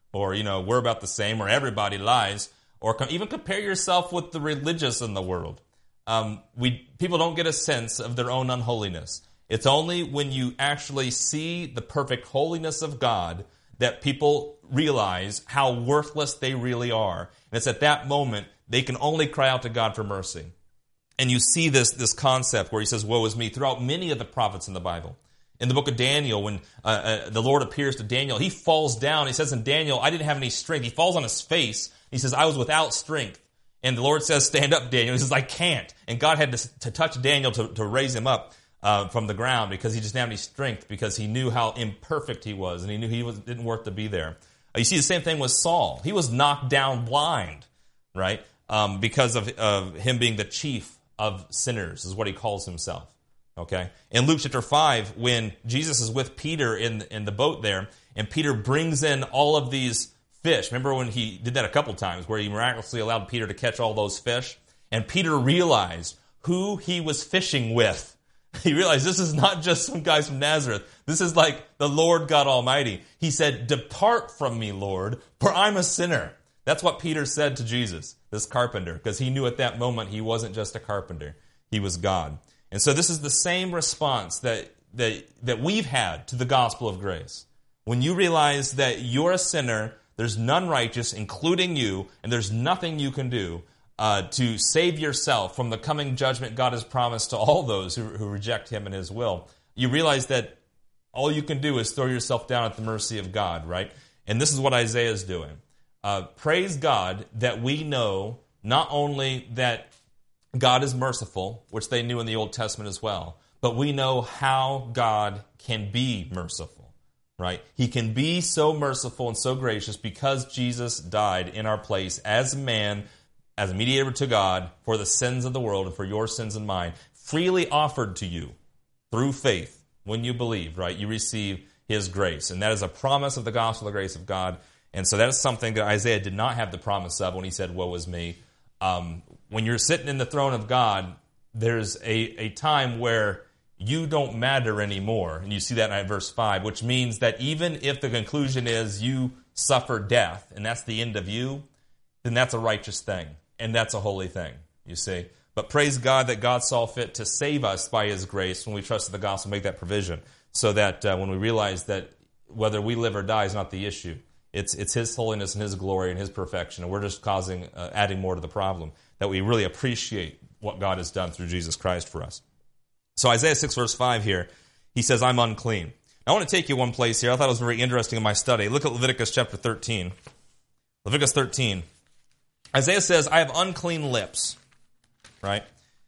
[SPEAKER 1] or, you know, we're about the same, or everybody lies, or com- even compare yourself with the religious in the world. Um, we people don't get a sense of their own unholiness. It's only when you actually see the perfect holiness of God that people realize how worthless they really are. And it's at that moment they can only cry out to God for mercy. And you see this, this concept where he says, woe is me, throughout many of the prophets in the Bible. In the book of Daniel, when uh, uh, the Lord appears to Daniel, he falls down. He says in Daniel, I didn't have any strength. He falls on his face. He says, I was without strength. And the Lord says, stand up, Daniel. He says, I can't. And God had to, to touch Daniel to, to raise him up uh, from the ground because he just didn't have any strength, because he knew how imperfect he was, and he knew he was, didn't worth to be there. Uh, you see the same thing with Saul. He was knocked down blind, right, um, because of, of him being the chief of sinners, is what he calls himself. Okay? In Luke chapter five, when Jesus is with Peter in, in the boat there, and Peter brings in all of these fish. Remember when he did that a couple times, where he miraculously allowed Peter to catch all those fish? And Peter realized who he was fishing with. He realized this is not just some guys from Nazareth. This is like the Lord God Almighty. He said, depart from me, Lord, for I'm a sinner. That's what Peter said to Jesus, this carpenter, because he knew at that moment he wasn't just a carpenter. He was God. And so this is the same response that, that, that we've had to the gospel of grace. When you realize that you're a sinner, there's none righteous, including you, and there's nothing you can do uh, to save yourself from the coming judgment God has promised to all those who, who reject him and his will. You realize that all you can do is throw yourself down at the mercy of God, right? And this is what Isaiah is doing. Uh, praise God that we know not only that God is merciful, which they knew in the Old Testament as well, but we know how God can be merciful, right? He can be so merciful and so gracious because Jesus died in our place as a man, as a mediator to God, for the sins of the world and for your sins and mine, freely offered to you through faith. When you believe, right, you receive his grace. And that is a promise of the gospel of the grace of God. And so that is something that Isaiah did not have the promise of when he said, woe is me. Um, when you're sitting in the throne of God, there's a, a time where you don't matter anymore. And you see that in verse five, which means that even if the conclusion is you suffer death, and that's the end of you, then that's a righteous thing. And that's a holy thing, you see. But praise God that God saw fit to save us by his grace when we trusted the gospel, make that provision, so that uh, when we realize that whether we live or die is not the issue. It's it's his holiness and his glory and his perfection, and we're just causing, uh, adding more to the problem, that we really appreciate what God has done through Jesus Christ for us. So Isaiah six verse five here, he says, I'm unclean. Now, I want to take you one place here. I thought it was very interesting in my study. Look at Leviticus chapter thirteen. Leviticus thirteen. Isaiah says, I have unclean lips, right?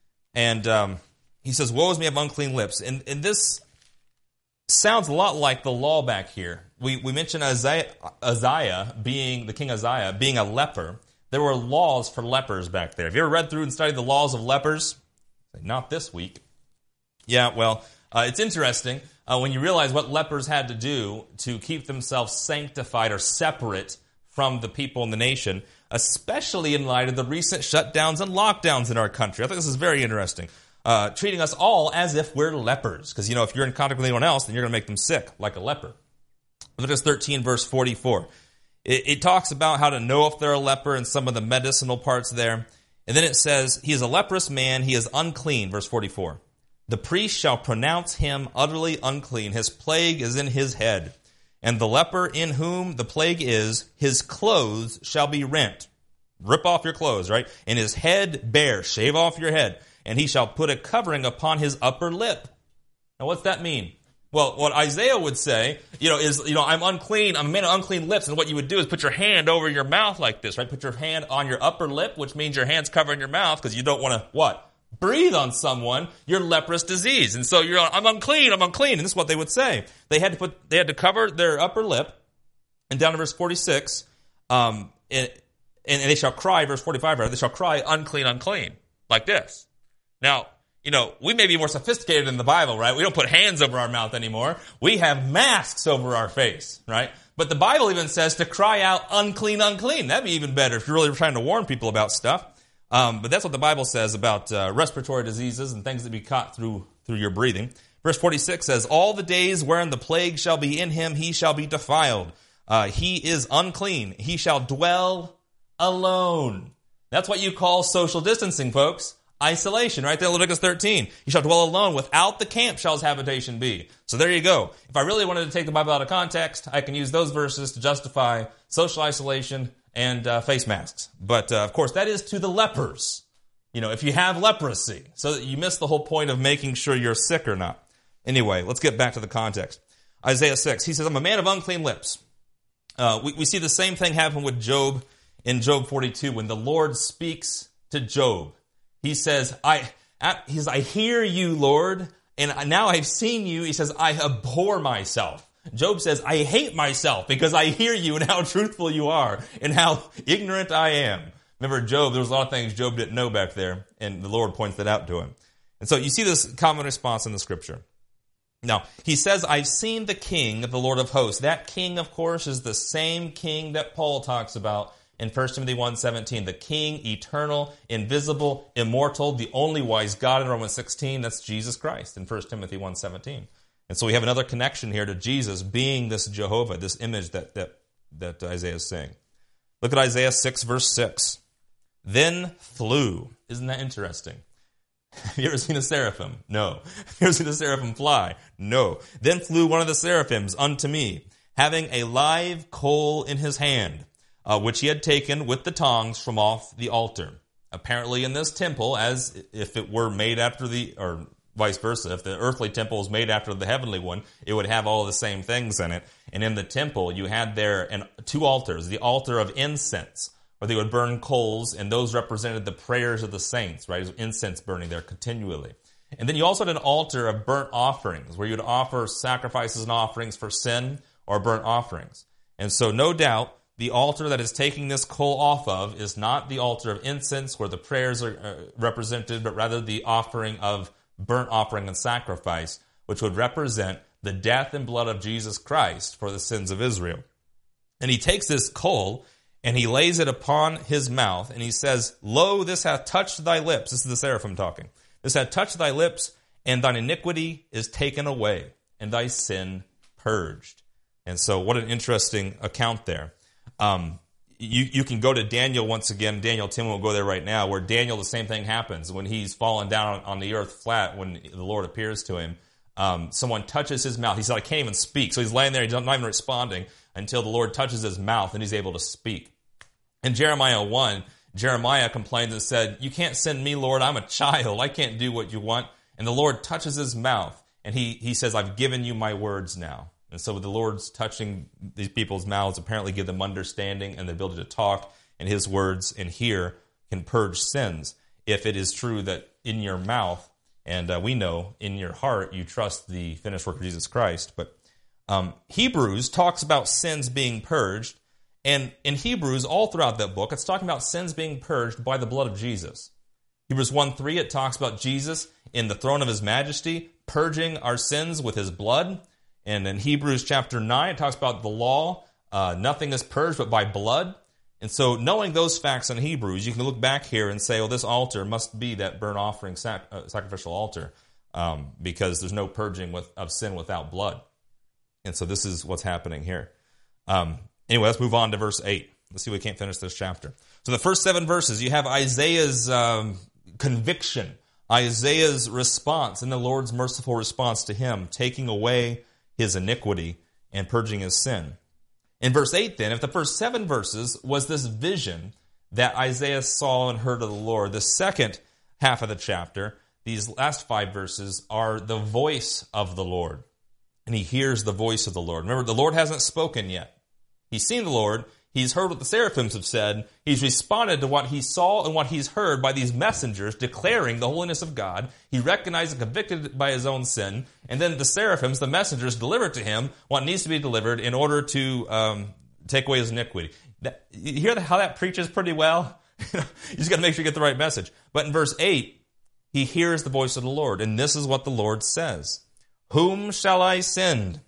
[SPEAKER 1] And um, he says, woe is me, I have unclean lips. And, and this sounds a lot like the law back here. We we mentioned Isaiah, Isaiah being, the king Isaiah, being a leper. There were laws for lepers back there. Have you ever read through and studied the laws of lepers? Not this week. Yeah, well, uh, it's interesting uh, when you realize what lepers had to do to keep themselves sanctified or separate from the people in the nation, especially in light of the recent shutdowns and lockdowns in our country. I think this is very interesting. Uh, treating us all as if we're lepers. Because, you know, if you're in contact with anyone else, then you're going to make them sick, like a leper. Leviticus thirteen, verse forty-four. It, it talks about how to know if they're a leper and some of the medicinal parts there. And then it says, he is a leprous man, he is unclean, verse forty-four. The priest shall pronounce him utterly unclean. His plague is in his head. And the leper in whom the plague is, his clothes shall be rent. Rip off your clothes, right? And his head bare, shave off your head. And he shall put a covering upon his upper lip. Now, what's that mean? Well, what Isaiah would say, you know, is, you know, I'm unclean, I'm a man of unclean lips. And what you would do is put your hand over your mouth like this, right? Put your hand on your upper lip, which means your hand's covering your mouth because you don't want to, what? Breathe on someone your leprous disease. And so you're, I'm unclean, I'm unclean. And this is what they would say. They had to put, they had to cover their upper lip. And down to verse forty-six, um, and, and they shall cry, verse forty-five, they shall cry, unclean, unclean, like this. Now, you know, we may be more sophisticated in the Bible, right? We don't put hands over our mouth anymore. We have masks over our face, right? But the Bible even says to cry out, unclean, unclean. That'd be even better if you're really trying to warn people about stuff. Um, but that's what the Bible says about uh, respiratory diseases and things that be caught through through your breathing. Verse forty-six says, all the days wherein the plague shall be in him, he shall be defiled. Uh, he is unclean. He shall dwell alone. That's what you call social distancing, folks. Isolation, right there, Leviticus thirteen. He shall dwell alone. Without the camp shall his habitation be. So there you go. If I really wanted to take the Bible out of context, I can use those verses to justify social isolation and uh, face masks. But, uh, of course, that is to the lepers. You know, if you have leprosy. So that you miss the whole point of making sure you're sick or not. Anyway, let's get back to the context. Isaiah six, he says, I'm a man of unclean lips. Uh, we, we see the same thing happen with Job in Job forty-two when the Lord speaks to Job. He says, I, he says, I hear you, Lord, and now I've seen you. He says, I abhor myself. Job says, I hate myself because I hear you and how truthful you are and how ignorant I am. Remember, Job, there was a lot of things Job didn't know back there, and the Lord points that out to him. And so you see this common response in the scripture. Now, he says, I've seen the king, the Lord of hosts. That king, of course, is the same king that Paul talks about in First Timothy one seventeen, the king, eternal, invisible, immortal, the only wise God in Romans sixteen. That's Jesus Christ in First Timothy one seventeen. And so we have another connection here to Jesus being this Jehovah, this image that, that, that Isaiah is saying. Look at Isaiah six, verse six. Then flew. Isn't that interesting? Have you ever seen a seraphim? No. Have you ever seen a seraphim fly? No. Then flew one of the seraphims unto me, having a live coal in his hand, Uh, which he had taken with the tongs from off the altar. Apparently in this temple, as if it were made after the, or vice versa, if the earthly temple was made after the heavenly one, it would have all the same things in it. And in the temple, you had there an, two altars, the altar of incense, where they would burn coals, and those represented the prayers of the saints, right? It was incense burning there continually. And then you also had an altar of burnt offerings, where you would offer sacrifices and offerings for sin or burnt offerings. And so no doubt, the altar that is taking this coal off of is not the altar of incense where the prayers are uh, represented, but rather the offering of burnt offering and sacrifice, which would represent the death and blood of Jesus Christ for the sins of Israel. And he takes this coal and he lays it upon his mouth and he says, Lo, this hath touched thy lips. This is the seraphim talking. This hath touched thy lips, and thine iniquity is taken away, and thy sin purged. And so what an interesting account there. Um, you, you can go to Daniel once again. Daniel, Tim will go there right now, where Daniel, the same thing happens. When he's fallen down on, on the earth flat, when the Lord appears to him, um, someone touches his mouth. He said, I can't even speak. So he's laying there, he's not even responding until the Lord touches his mouth and he's able to speak. In Jeremiah one, Jeremiah complained and said, you can't send me, Lord. I'm a child. I can't do what you want. And the Lord touches his mouth and he, he says, I've given you my words now. And so the Lord's touching these people's mouths apparently give them understanding and the ability to talk, and his words and hear can purge sins. If it is true that in your mouth, and uh, we know in your heart you trust the finished work of Jesus Christ. But um, Hebrews talks about sins being purged, and in Hebrews, all throughout that book, it's talking about sins being purged by the blood of Jesus. Hebrews one three, it talks about Jesus in the throne of his majesty, purging our sins with his blood. And in Hebrews chapter nine, it talks about the law. Uh, nothing is purged but by blood. And so knowing those facts in Hebrews, you can look back here and say, oh, this altar must be that burnt offering sac- uh, sacrificial altar um, because there's no purging with, of sin without blood. And so this is what's happening here. Um, anyway, let's move on to verse eight. Let's see if we can't finish this chapter. So the first seven verses, you have Isaiah's um, conviction, Isaiah's response, and the Lord's merciful response to him, taking away his iniquity and purging his sin. In verse eight then, if the first seven verses was this vision that Isaiah saw and heard of the Lord, the second half of the chapter, these last five verses are the voice of the Lord. And he hears the voice of the Lord. Remember, the Lord hasn't spoken yet. He's seen the Lord. He's heard what the seraphims have said. He's responded to what he saw and what he's heard by these messengers declaring the holiness of God. He recognized and convicted by his own sin. And then the seraphims, the messengers, deliver to him what needs to be delivered in order to um, take away his iniquity. That, you hear how that preaches pretty well? You just got to make sure you get the right message. But in verse eight, he hears the voice of the Lord. And this is what the Lord says. Whom shall I send?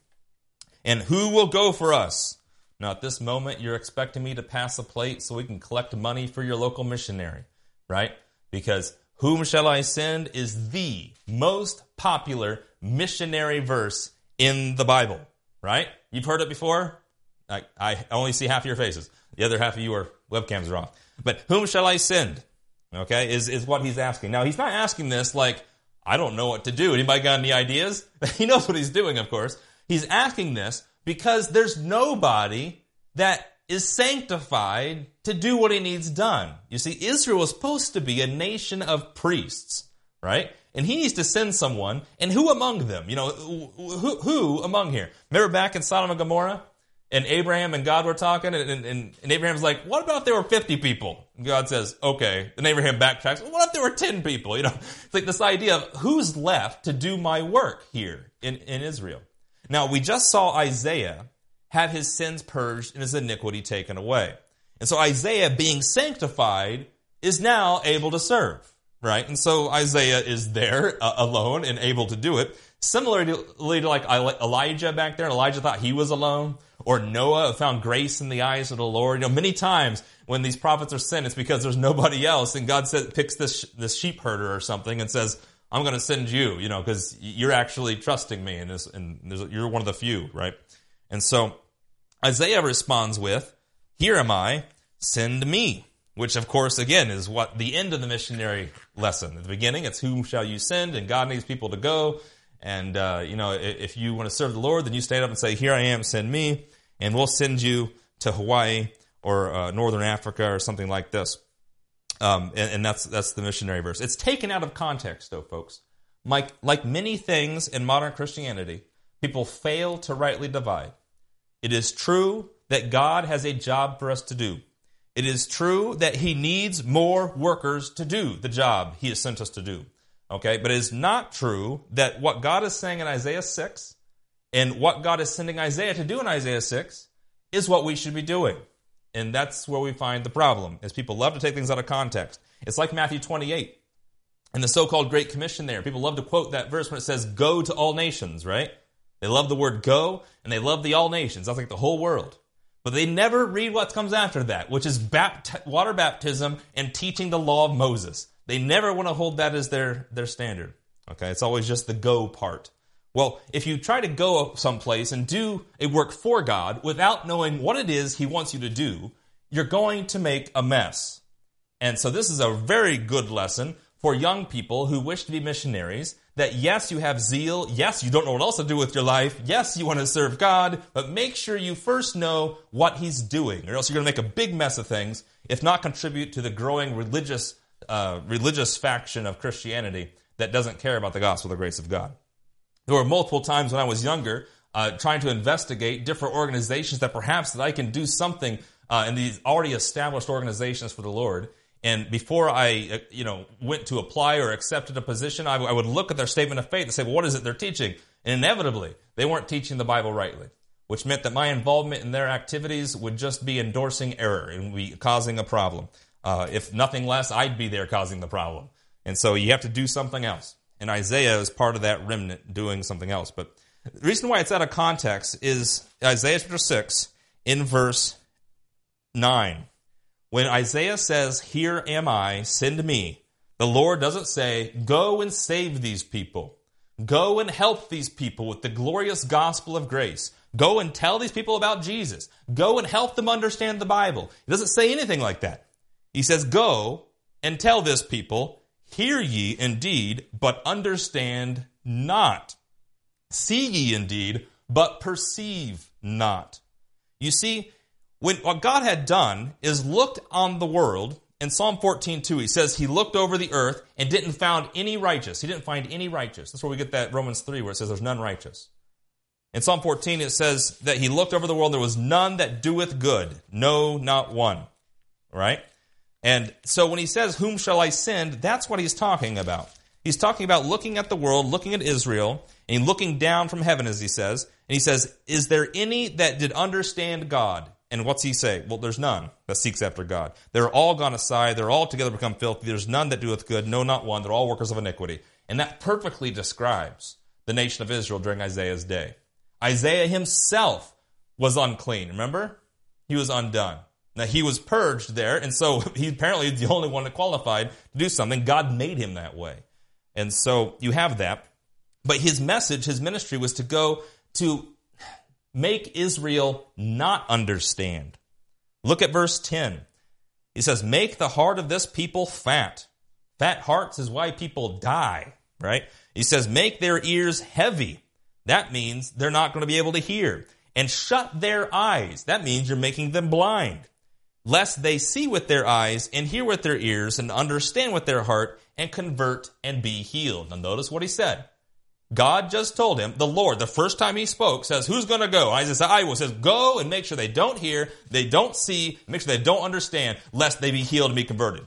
[SPEAKER 1] And who will go for us? Now, at this moment, you're expecting me to pass a plate so we can collect money for your local missionary, right? Because whom shall I send is the most popular missionary verse in the Bible, right? You've heard it before? I, I only see half of your faces. The other half of you are webcams are off. But whom shall I send? Okay, is, is what he's asking. Now, he's not asking this like, I don't know what to do. Anybody got any ideas? He knows what he's doing, of course. He's asking this because there's nobody that is sanctified to do what he needs done. You see, Israel was supposed to be a nation of priests, right? And he needs to send someone, and who among them? You know, who, who among here? Remember back in Sodom and Gomorrah? And Abraham and God were talking, and, and, and Abraham's like, what about if there were fifty people? And God says, okay. And Abraham backtracks, well, what if there were ten people? You know, it's like this idea of who's left to do my work here in, in Israel. Now, we just saw Isaiah have his sins purged and his iniquity taken away. And so Isaiah, being sanctified, is now able to serve, right? And so Isaiah is there uh, alone and able to do it. Similarly to like Elijah back there, and Elijah thought he was alone. Or Noah found grace in the eyes of the Lord. You know, many times when these prophets are sent, it's because there's nobody else, and God says, picks this this sheep herder or something and says, I'm going to send you, you know, because you're actually trusting me, and, this, and you're one of the few, right? And so Isaiah responds with, here am I, send me. Which, of course, again, is what the end of the missionary lesson. At the beginning, it's whom shall you send, and God needs people to go. And, uh, you know, if you want to serve the Lord, then you stand up and say, here I am, send me. And we'll send you to Hawaii or uh, Northern Africa or something like this. Um, and, and that's that's the missionary verse. It's taken out of context, though, folks. Like, like many things in modern Christianity, people fail to rightly divide. It is true that God has a job for us to do. It is true that he needs more workers to do the job he has sent us to do. Okay, but it is not true that what God is saying in Isaiah six and what God is sending Isaiah to do in Isaiah six is what we should be doing. And that's where we find the problem, is people love to take things out of context. It's like Matthew twenty-eight and the so-called Great Commission there. People love to quote that verse when it says, go to all nations, right? They love the word go, and they love the all nations. That's like the whole world. But they never read what comes after that, which is bapt- water baptism and teaching the law of Moses. They never want to hold that as their, their standard. Okay, it's always just the go part. Well, if you try to go someplace and do a work for God without knowing what it is he wants you to do, you're going to make a mess. And so this is a very good lesson for young people who wish to be missionaries, that yes, you have zeal, yes, you don't know what else to do with your life, yes, you want to serve God, but make sure you first know what he's doing, or else you're going to make a big mess of things, if not contribute to the growing religious uh, religious faction of Christianity that doesn't care about the gospel of the grace of God. There were multiple times when I was younger uh, trying to investigate different organizations that perhaps that I can do something uh, in these already established organizations for the Lord. And before I, uh, you know, went to apply or accepted a position, I, w- I would look at their statement of faith and say, well, what is it they're teaching? And inevitably, they weren't teaching the Bible rightly, which meant that my involvement in their activities would just be endorsing error and be causing a problem. Uh, if nothing less, I'd be there causing the problem. And so you have to do something else. And Isaiah is part of that remnant doing something else. But the reason why it's out of context is Isaiah chapter six in verse nine. When Isaiah says, here am I, send me, the Lord doesn't say, go and save these people. Go and help these people with the glorious gospel of grace. Go and tell these people about Jesus. Go and help them understand the Bible. He doesn't say anything like that. He says, go and tell this people, hear ye indeed, but understand not. See ye indeed, but perceive not. You see, when what God had done is looked on the world. In Psalm fourteen two, he says he looked over the earth and didn't find any righteous. He didn't find any righteous. That's where we get that Romans three where it says there's none righteous. In Psalm fourteen, it says that he looked over the world, there was none that doeth good. No, not one. Right? And so when he says, whom shall I send? That's what he's talking about. He's talking about looking at the world, looking at Israel, and looking down from heaven, as he says. And he says, is there any that did understand God? And what's he say? Well, there's none that seeks after God. They're all gone aside. They're all together become filthy. There's none that doeth good. No, not one. They're all workers of iniquity. And that perfectly describes the nation of Israel during Isaiah's day. Isaiah himself was unclean. Remember? He was undone. Now, he was purged there, and so he apparently is the only one that qualified to do something. God made him that way. And so you have that. But his message, his ministry was to go to make Israel not understand. Look at verse ten. He says, make the heart of this people fat. Fat hearts is why people die, right? He says, make their ears heavy. That means they're not going to be able to hear. And shut their eyes. That means you're making them blind. Lest they see with their eyes and hear with their ears and understand with their heart and convert and be healed. Now notice what he said. God just told him, the Lord, the first time he spoke, says, who's going to go? Isaiah said, I will. Says, go and make sure they don't hear, they don't see, make sure they don't understand, lest they be healed and be converted.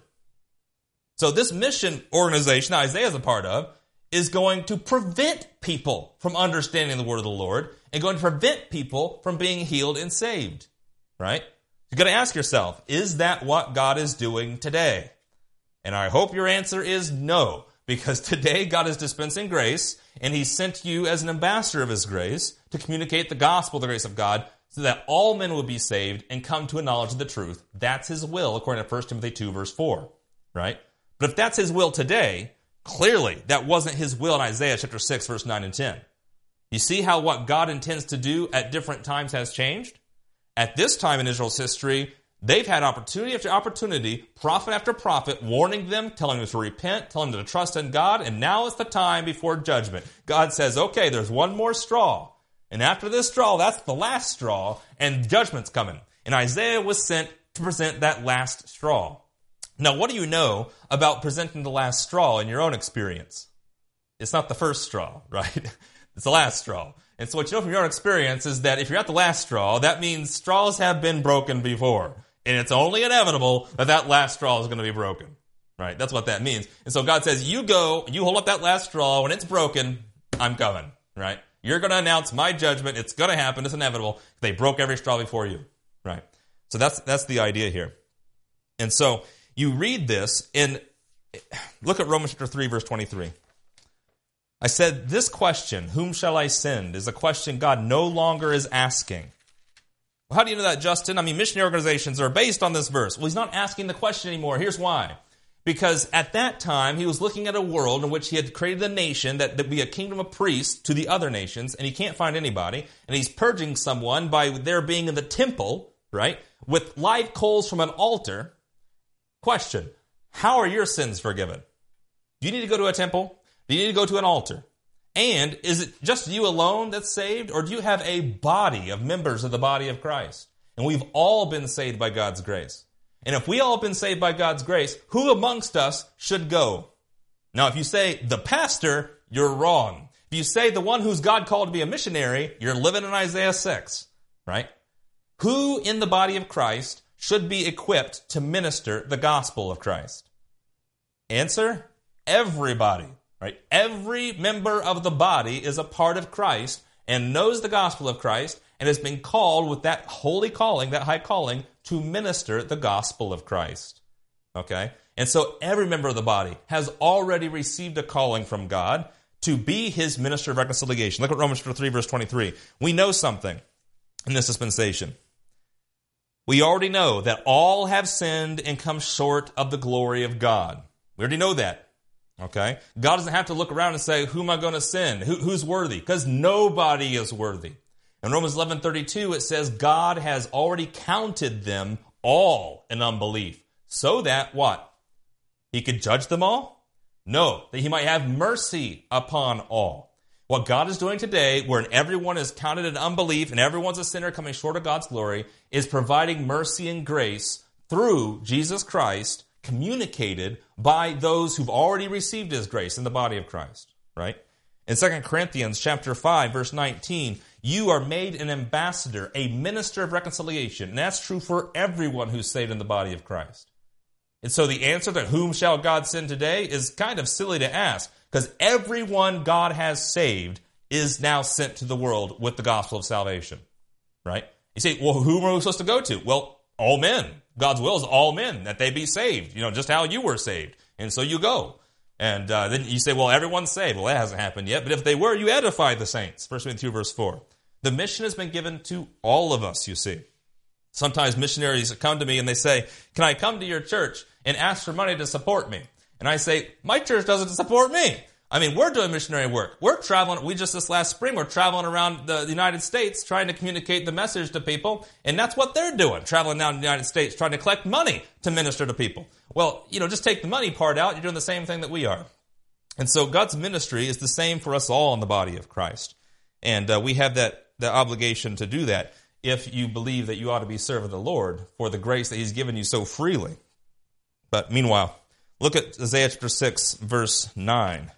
[SPEAKER 1] So this mission organization Isaiah is a part of is going to prevent people from understanding the word of the Lord and going to prevent people from being healed and saved, right? You've got to ask yourself, is that what God is doing today? And I hope your answer is no, because today God is dispensing grace, and he sent you as an ambassador of his grace to communicate the gospel, the grace of God, so that all men would be saved and come to a knowledge of the truth. That's his will, according to First Timothy two, verse four, right? But if that's his will today, clearly that wasn't his will in Isaiah chapter six, verse nine and ten. You see how what God intends to do at different times has changed? At this time in Israel's history, they've had opportunity after opportunity, prophet after prophet, warning them, telling them to repent, telling them to trust in God, and now is the time before judgment. God says, okay, there's one more straw, and after this straw, that's the last straw, and judgment's coming. And Isaiah was sent to present that last straw. Now, what do you know about presenting the last straw in your own experience? It's not the first straw, right? It's the last straw. And so what you know from your own experience is that if you're at the last straw, that means straws have been broken before. And it's only inevitable that that last straw is going to be broken, right? That's what that means. And so God says, you go, you hold up that last straw. When it's broken, I'm coming, right? You're going to announce my judgment. It's going to happen. It's inevitable. They broke every straw before you, right? So that's that's the idea here. And so you read this in, look at Romans chapter three, verse twenty-three. I said, this question, whom shall I send, is a question God no longer is asking. Well, how do you know that, Justin? I mean, missionary organizations are based on this verse. Well, he's not asking the question anymore. Here's why. Because at that time, he was looking at a world in which he had created a nation that would be a kingdom of priests to the other nations, and he can't find anybody. And he's purging someone by their being in the temple, right, with live coals from an altar. Question, how are your sins forgiven? Do you need to go to a temple? Do you need to go to an altar? And is it just you alone that's saved, or do you have a body of members of the body of Christ? And we've all been saved by God's grace. And if we all have been saved by God's grace, who amongst us should go? Now, if you say the pastor, you're wrong. If you say the one who's God called to be a missionary, you're living in Isaiah six, right? Who in the body of Christ should be equipped to minister the gospel of Christ? Answer, everybody. Right? Every member of the body is a part of Christ and knows the gospel of Christ and has been called with that holy calling, that high calling, to minister the gospel of Christ. Okay? And so every member of the body has already received a calling from God to be his minister of reconciliation. Look at Romans three, verse twenty-three. We know something in this dispensation. We already know that all have sinned and come short of the glory of God. We already know that. Okay? God doesn't have to look around and say, who am I going to send? Who, who's worthy? Because nobody is worthy. In Romans eleven thirty-two, it says God has already counted them all in unbelief. So that what? He could judge them all? No, that he might have mercy upon all. What God is doing today, where everyone is counted in unbelief and everyone's a sinner coming short of God's glory, is providing mercy and grace through Jesus Christ, communicated by those who've already received his grace in the body of Christ, right? In Second Corinthians chapter five, verse nineteen, you are made an ambassador, a minister of reconciliation. And that's true for everyone who's saved in the body of Christ. And so the answer to whom shall God send today is kind of silly to ask, because everyone God has saved is now sent to the world with the gospel of salvation, right? You say, well, who are we supposed to go to? Well, all men. God's will is all men, that they be saved, you know, just how you were saved. And so you go. And uh, then you say, well, everyone's saved. Well, that hasn't happened yet. But if they were, you edify the saints. First Timothy two, verse four. The mission has been given to all of us, you see. Sometimes missionaries come to me and they say, can I come to your church and ask for money to support me? And I say, my church doesn't support me. I mean, we're doing missionary work. We're traveling. We just this last spring, we're traveling around the United States trying to communicate the message to people. And that's what they're doing, traveling down the United States, trying to collect money to minister to people. Well, you know, just take the money part out. You're doing the same thing that we are. And so God's ministry is the same for us all in the body of Christ. And uh, we have that the obligation to do that if you believe that you ought to be serving the Lord for the grace that he's given you so freely. But meanwhile, look at Isaiah chapter six, verse nine.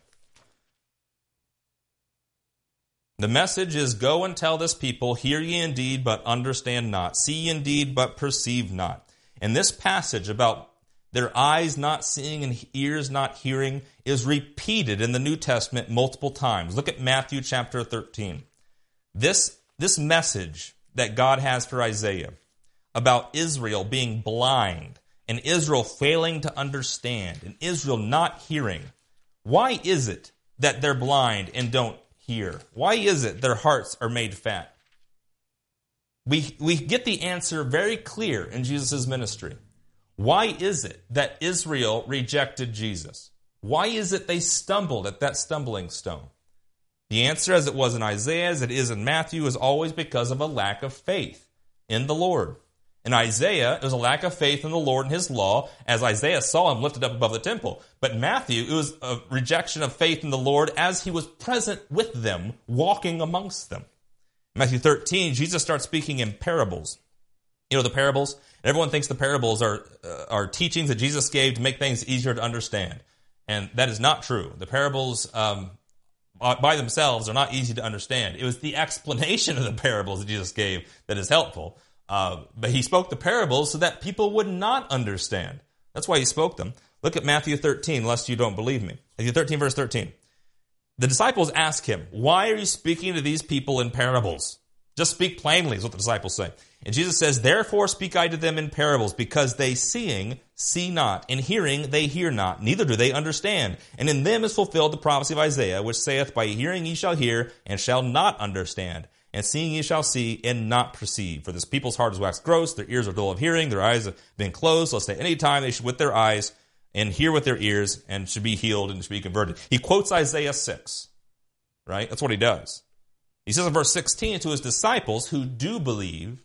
[SPEAKER 1] The message is, go and tell this people, hear ye indeed, but understand not. See ye indeed, but perceive not. And this passage about their eyes not seeing and ears not hearing is repeated in the New Testament multiple times. Look at Matthew chapter thirteen. This, this message that God has for Isaiah about Israel being blind and Israel failing to understand and Israel not hearing. Why is it that they're blind and don't hear? Why is it their hearts are made fat? We, we get the answer very clear in Jesus' ministry. Why is it that Israel rejected Jesus? Why is it they stumbled at that stumbling stone? The answer, as it was in Isaiah, as it is in Matthew, is always because of a lack of faith in the Lord. In Isaiah, it was a lack of faith in the Lord and his law, as Isaiah saw him lifted up above the temple. But in Matthew, it was a rejection of faith in the Lord as he was present with them, walking amongst them. In Matthew thirteen, Jesus starts speaking in parables. You know the parables? Everyone thinks the parables are, uh, are teachings that Jesus gave to make things easier to understand. And that is not true. The parables um, by themselves are not easy to understand. It was the explanation of the parables that Jesus gave that is helpful. Uh, but he spoke the parables so that people would not understand. That's why he spoke them. Look at Matthew thirteen, lest you don't believe me. Matthew thirteen, verse thirteen. The disciples ask him, why are you speaking to these people in parables? Just speak plainly, is what the disciples say. And Jesus says, therefore speak I to them in parables, because they seeing see not, and hearing they hear not, neither do they understand. And in them is fulfilled the prophecy of Isaiah, which saith, by hearing ye shall hear, and shall not understand. And seeing ye shall see, and not perceive. For this people's heart is waxed gross, their ears are dull of hearing, their eyes have been closed, lest at any time they should with their eyes, and hear with their ears, and should be healed, and should be converted. He quotes Isaiah six, right? That's what he does. He says in verse sixteen to his disciples who do believe,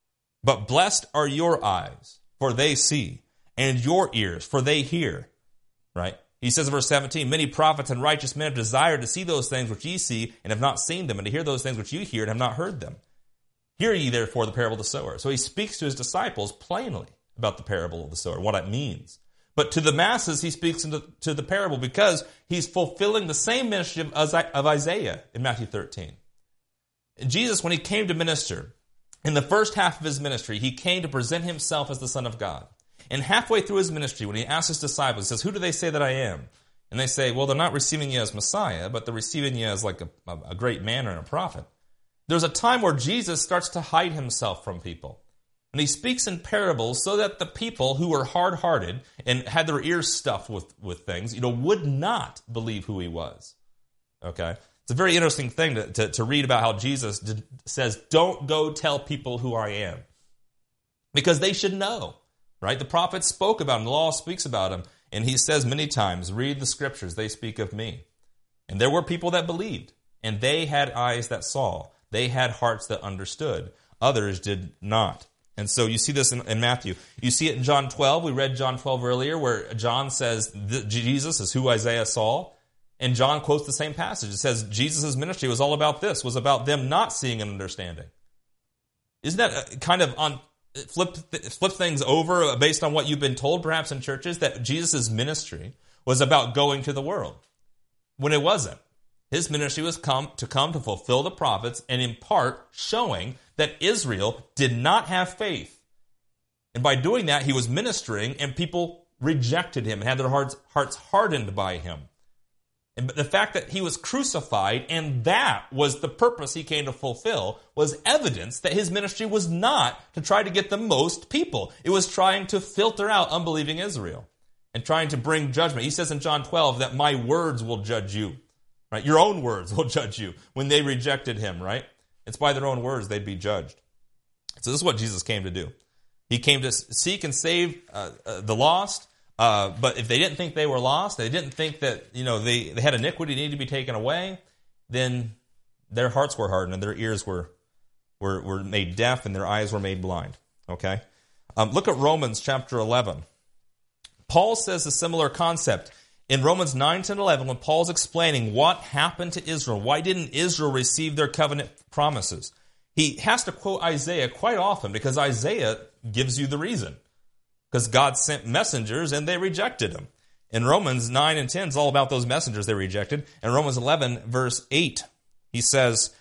[SPEAKER 1] but blessed are your eyes, for they see, and your ears, for they hear, right? He says in verse seventeen, many prophets and righteous men have desired to see those things which ye see, and have not seen them, and to hear those things which ye hear, and have not heard them. Hear ye therefore the parable of the sower. So he speaks to his disciples plainly about the parable of the sower, what it means. But to the masses, he speaks into, to the parable because he's fulfilling the same ministry of, of Isaiah in Matthew thirteen. And Jesus, when he came to minister, in the first half of his ministry, he came to present himself as the Son of God. And halfway through his ministry, when he asks his disciples, he says, who do they say that I am? And they say, well, they're not receiving you as Messiah, but they're receiving you as like a, a great man and a prophet. There's a time where Jesus starts to hide himself from people. And he speaks in parables so that the people who were hard-hearted and had their ears stuffed with, with things, you know, would not believe who he was. Okay? It's a very interesting thing to, to, to read about how Jesus did, says, don't go tell people who I am. Because they should know, right? The prophets spoke about him. The law speaks about him. And he says many times, read the scriptures, they speak of me. And there were people that believed. And they had eyes that saw. They had hearts that understood. Others did not. And so you see this in, in Matthew. You see it in John twelve. We read John twelve earlier where John says Jesus is who Isaiah saw. And John quotes the same passage. It says Jesus' ministry was all about this, was about them not seeing and understanding. Isn't that kind of on flip, flip things over based on what you've been told perhaps in churches, that Jesus' ministry was about going to the world, when it wasn't. His ministry was come to come to fulfill the prophets and in part showing that Israel did not have faith. And by doing that, he was ministering and people rejected him and had their hearts, hearts hardened by him. And the fact that he was crucified and that was the purpose he came to fulfill was evidence that his ministry was not to try to get the most people. It was trying to filter out unbelieving Israel and trying to bring judgment. He says in John twelve that my words will judge you. Right? Your own words will judge you when they rejected him, right? It's by their own words they'd be judged. So this is what Jesus came to do. He came to seek and save uh, uh, the lost, Uh, but if they didn't think they were lost, they didn't think that, you know, they, they had iniquity needed to be taken away, then their hearts were hardened and their ears were were, were made deaf and their eyes were made blind. Okay? Um, look at Romans chapter eleven. Paul says a similar concept. In Romans nine, ten, eleven, when Paul's explaining what happened to Israel, why didn't Israel receive their covenant promises, he has to quote Isaiah quite often because Isaiah gives you the reason. Because God sent messengers and they rejected them. In Romans nine and ten, it's all about those messengers they rejected. In Romans eleven, verse eight, he says,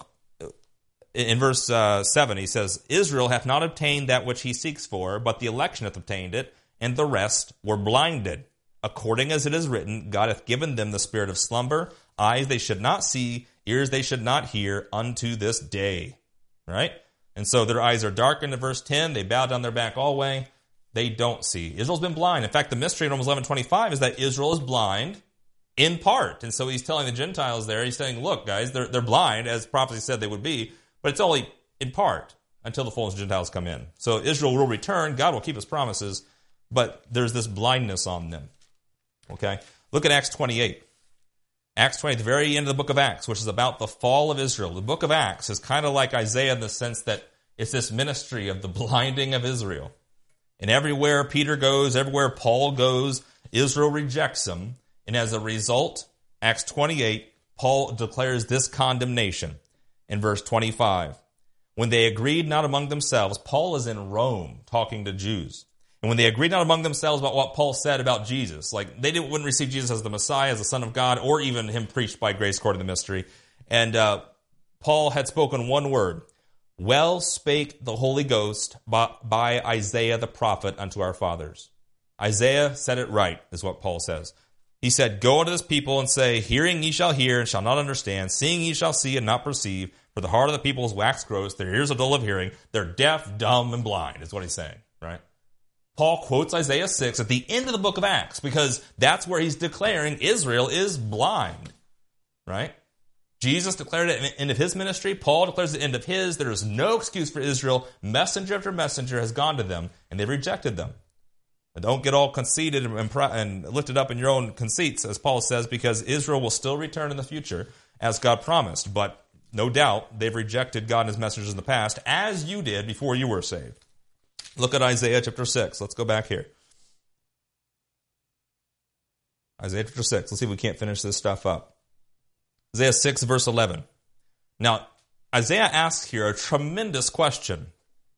[SPEAKER 1] in verse uh, seven, he says, Israel hath not obtained that which he seeks for, but the election hath obtained it, and the rest were blinded. According as it is written, God hath given them the spirit of slumber, eyes they should not see, ears they should not hear, unto this day. Right? And so their eyes are darkened in verse ten, they bow down their back always. They don't see. Israel's been blind. In fact, the mystery in Romans eleven twenty-five is that Israel is blind in part. And so he's telling the Gentiles there, he's saying, look, guys, they're, they're blind, as prophecy said they would be, but it's only in part until the fullness of Gentiles come in. So Israel will return, God will keep his promises, but there's this blindness on them. Okay? Look at Acts twenty-eight. Acts twenty, at the very end of the book of Acts, which is about the fall of Israel. The book of Acts is kind of like Isaiah in the sense that it's this ministry of the blinding of Israel. And everywhere Peter goes, everywhere Paul goes, Israel rejects him. And as a result, Acts twenty-eight, Paul declares this condemnation in verse twenty-five. When they agreed not among themselves, Paul is in Rome talking to Jews. And when they agreed not among themselves about what Paul said about Jesus, like they didn't, wouldn't receive Jesus as the Messiah, as the Son of God, or even him preached by grace according to the mystery. And uh, Paul had spoken one word. Well spake the Holy Ghost by, by Isaiah the prophet unto our fathers. Isaiah said it right, is what Paul says. He said, go unto this people and say, hearing ye shall hear and shall not understand, seeing ye shall see and not perceive, for the heart of the people is waxed gross, their ears are dull of hearing, they're deaf, dumb, and blind, is what he's saying, right? Paul quotes Isaiah six at the end of the book of Acts because that's where he's declaring Israel is blind, right? Jesus declared it at the end of his ministry. Paul declares the end of his. There is no excuse for Israel. Messenger after messenger has gone to them, and they rejected them. And don't get all conceited and, and lifted up in your own conceits, as Paul says, because Israel will still return in the future, as God promised. But no doubt, they've rejected God and his messengers in the past, as you did before you were saved. Look at Isaiah chapter six. Let's go back here. Isaiah chapter six. Let's see if we can't finish this stuff up. Isaiah six, verse eleven. Now, Isaiah asks here a tremendous question.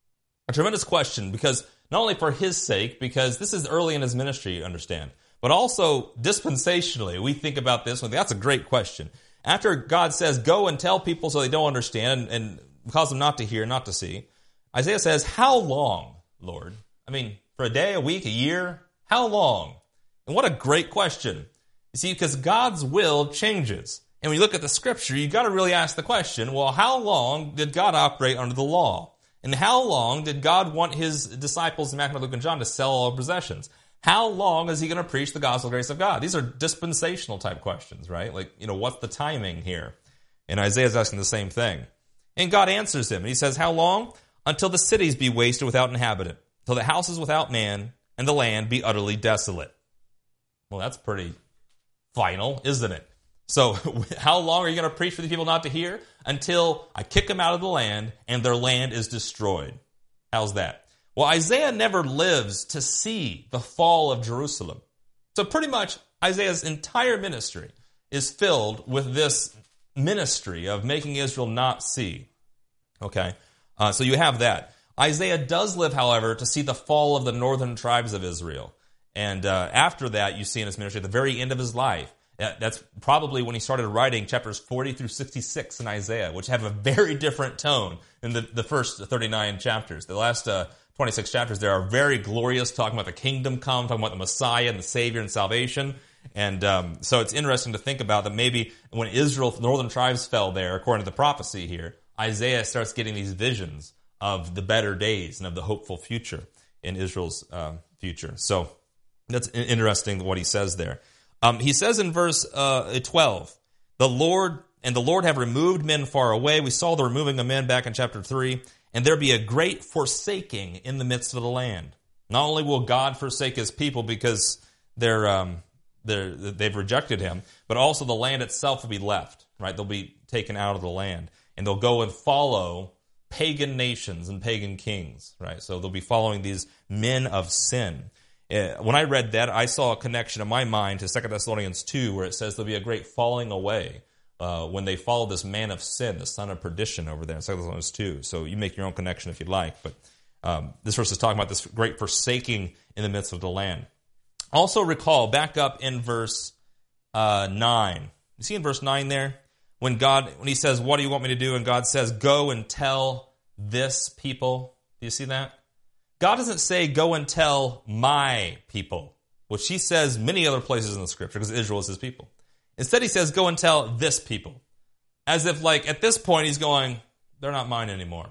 [SPEAKER 1] A tremendous question because not only for his sake, because this is early in his ministry, you understand, but also dispensationally, we think about this one. That's a great question. After God says, go and tell people so they don't understand and cause them not to hear, not to see, Isaiah says, how long, Lord? I mean, for a day, a week, a year? How long? And what a great question. You see, because God's will changes. And when you look at the scripture, you've got to really ask the question, well, how long did God operate under the law? And how long did God want his disciples, Matthew, Luke, and John, to sell all possessions? How long is he going to preach the gospel grace of God? These are dispensational type questions, right? Like, you know, what's the timing here? And Isaiah's asking the same thing. And God answers him. And he says, how long? Until the cities be wasted without inhabitant, till the houses without man, and the land be utterly desolate. Well, that's pretty final, isn't it? So how long are you going to preach for the people not to hear? Until I kick them out of the land and their land is destroyed. How's that? Well, Isaiah never lives to see the fall of Jerusalem. So pretty much Isaiah's entire ministry is filled with this ministry of making Israel not see. Okay? Uh, so you have that. Isaiah does live, however, to see the fall of the northern tribes of Israel. And uh, after that, you see in his ministry, at the very end of his life, that's probably when he started writing chapters forty through sixty-six in Isaiah, which have a very different tone than the, the first thirty-nine chapters. The last uh, twenty-six chapters there are very glorious, talking about the kingdom come, talking about the Messiah and the Savior and salvation. And um, so it's interesting to think about that maybe when Israel, the northern tribes fell there, according to the prophecy here, Isaiah starts getting these visions of the better days and of the hopeful future in Israel's um, future. So that's interesting what he says there. Um, he says in verse uh, twelve, the Lord and the Lord have removed men far away. We saw the removing of men back in chapter three. And there be a great forsaking in the midst of the land. Not only will God forsake his people because they're, um, they're, they've rejected him, but also the land itself will be left, right? They'll be taken out of the land, and they'll go and follow pagan nations and pagan kings, right? So they'll be following these men of sin. Uh, when I read that, I saw a connection in my mind to Second Thessalonians two, where it says there'll be a great falling away uh, when they follow this man of sin, the son of perdition over there in Second Thessalonians two. So you make your own connection if you'd like, but um, this verse is talking about this great forsaking in the midst of the land. Also recall, back up in verse uh, nine. You see in verse nine there? When God, when he says, what do you want me to do? And God says, go and tell this people. Do you see that? God doesn't say, go and tell my people, which he says many other places in the scripture, because Israel is his people. Instead, he says, go and tell this people. As if, like, at this point, he's going, they're not mine anymore.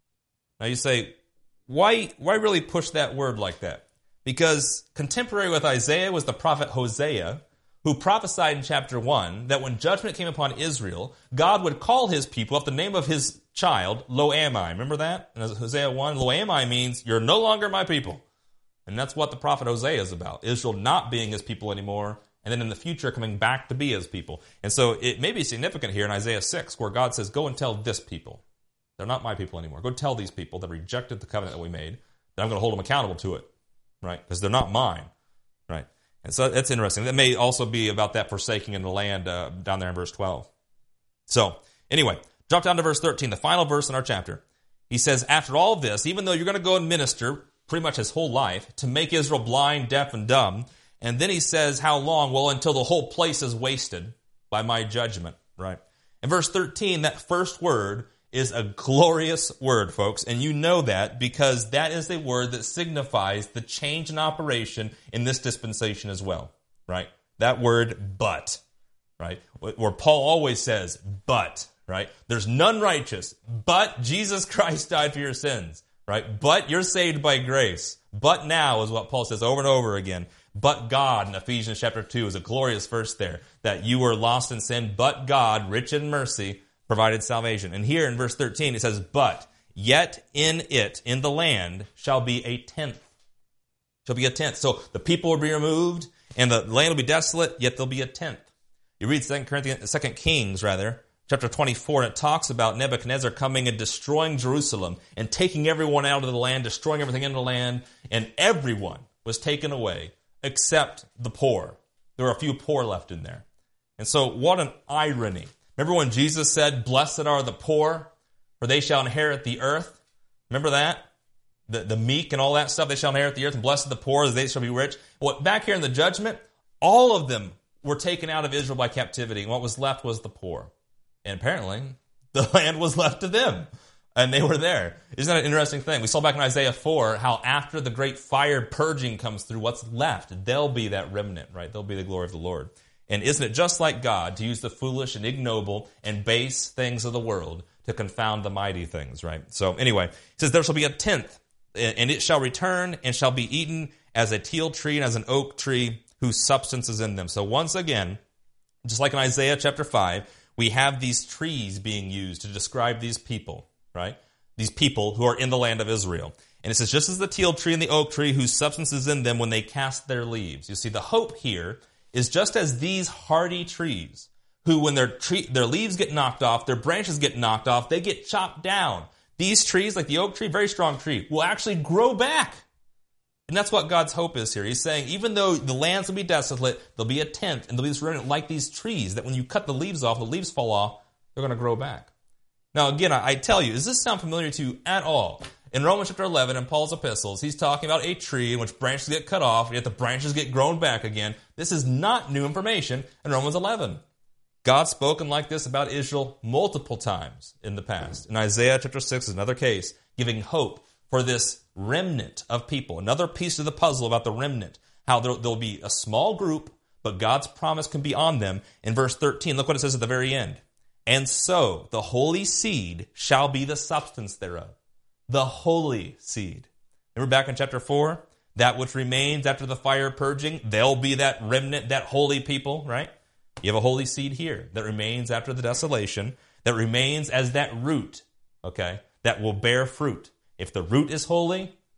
[SPEAKER 1] Now you say, why, why really push that word like that? Because contemporary with Isaiah was the prophet Hosea, who prophesied in chapter one that when judgment came upon Israel, God would call his people up the name of his child, Lo-Ammi. Remember that? In Hosea one, Lo-Ammi means, you're no longer my people. And that's what the prophet Hosea is about. Israel not being his people anymore, and then in the future coming back to be his people. And so it may be significant here in Isaiah six, where God says, go and tell this people. They're not my people anymore. Go tell these people that rejected the covenant that we made, that I'm going to hold them accountable to it, right? Because they're not mine, right? And so that's interesting. That may also be about that forsaking in the land uh, down there in verse twelve. So, anyway, drop down to verse thirteen, the final verse in our chapter. He says, after all of this, even though you're going to go and minister pretty much his whole life to make Israel blind, deaf, and dumb, and then he says, how long? Well, until the whole place is wasted by my judgment, right? In verse thirteen, that first word is a glorious word, folks, and you know that because that is a word that signifies the change in operation in this dispensation as well, right? That word, but, right? Where Paul always says, but, right? There's none righteous, but Jesus Christ died for your sins, right? But you're saved by grace. But now is what Paul says over and over again. But God in Ephesians chapter two is a glorious verse there, that you were lost in sin, but God, rich in mercy, provided salvation. And here in verse thirteen, it says, but yet in it, in the land, shall be a tenth. Shall be a tenth. So the people will be removed, and the land will be desolate, yet there'll be a tenth. You read Second Corinthians, Second Kings, rather, chapter twenty-four, and it talks about Nebuchadnezzar coming and destroying Jerusalem and taking everyone out of the land, destroying everything in the land, and everyone was taken away except the poor. There were a few poor left in there. And so what an irony. Remember when Jesus said, blessed are the poor, for they shall inherit the earth? Remember that? The, the meek and all that stuff, they shall inherit the earth, and blessed are the poor, as they shall be rich. Well, back here in the judgment, all of them were taken out of Israel by captivity, and what was left was the poor. And apparently, the land was left to them, and they were there. Isn't that an interesting thing? We saw back in Isaiah four how after the great fire purging comes through, what's left? They'll be that remnant, right? They'll be the glory of the Lord. And isn't it just like God to use the foolish and ignoble and base things of the world to confound the mighty things, right? So anyway, it says, there shall be a tenth, and it shall return and shall be eaten as a teal tree and as an oak tree whose substance is in them. So once again, just like in Isaiah chapter five, we have these trees being used to describe these people, right? These people who are in the land of Israel. And it says, just as the teal tree and the oak tree whose substance is in them when they cast their leaves. You see, the hope here is just as these hardy trees, who when their tree, their leaves get knocked off, their branches get knocked off, they get chopped down. These trees, like the oak tree, very strong tree, will actually grow back. And that's what God's hope is here. He's saying, even though the lands will be desolate, there'll be a tenth, and there'll be this remnant like these trees, that when you cut the leaves off, the leaves fall off, they're going to grow back. Now, again, I, I tell you, does this sound familiar to you at all? In Romans chapter eleven, in Paul's epistles, he's talking about a tree in which branches get cut off, yet the branches get grown back again. This is not new information in Romans eleven. God's spoken like this about Israel multiple times in the past. In Isaiah chapter six is another case, giving hope for this remnant of people. Another piece of the puzzle about the remnant, how there, there'll be a small group, but God's promise can be on them. In verse thirteen, look what it says at the very end. And so the holy seed shall be the substance thereof. The holy seed. Remember back in chapter four? That which remains after the fire purging, they'll be that remnant, that holy people, right? You have a holy seed here that remains after the desolation, that remains as that root, okay, that will bear fruit. If the root is holy,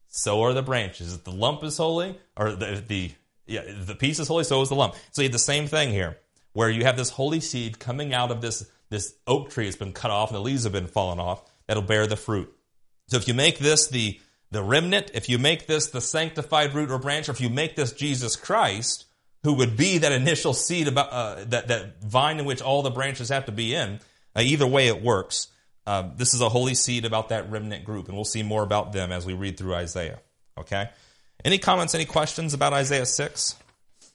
[SPEAKER 1] so are the branches. If the lump is holy, or the the yeah, the piece is holy, so is the lump. So you have the same thing here, where you have this holy seed coming out of this, this oak tree that's been cut off and the leaves have been fallen off, that'll bear the fruit. So if you make this the, the remnant, if you make this the sanctified root or branch, or if you make this Jesus Christ, who would be that initial seed, about uh, that, that vine in which all the branches have to be in, uh, either way it works. Uh, this is a holy seed about that remnant group, and we'll see more about them as we read through Isaiah. Okay? Any comments, any questions about Isaiah six?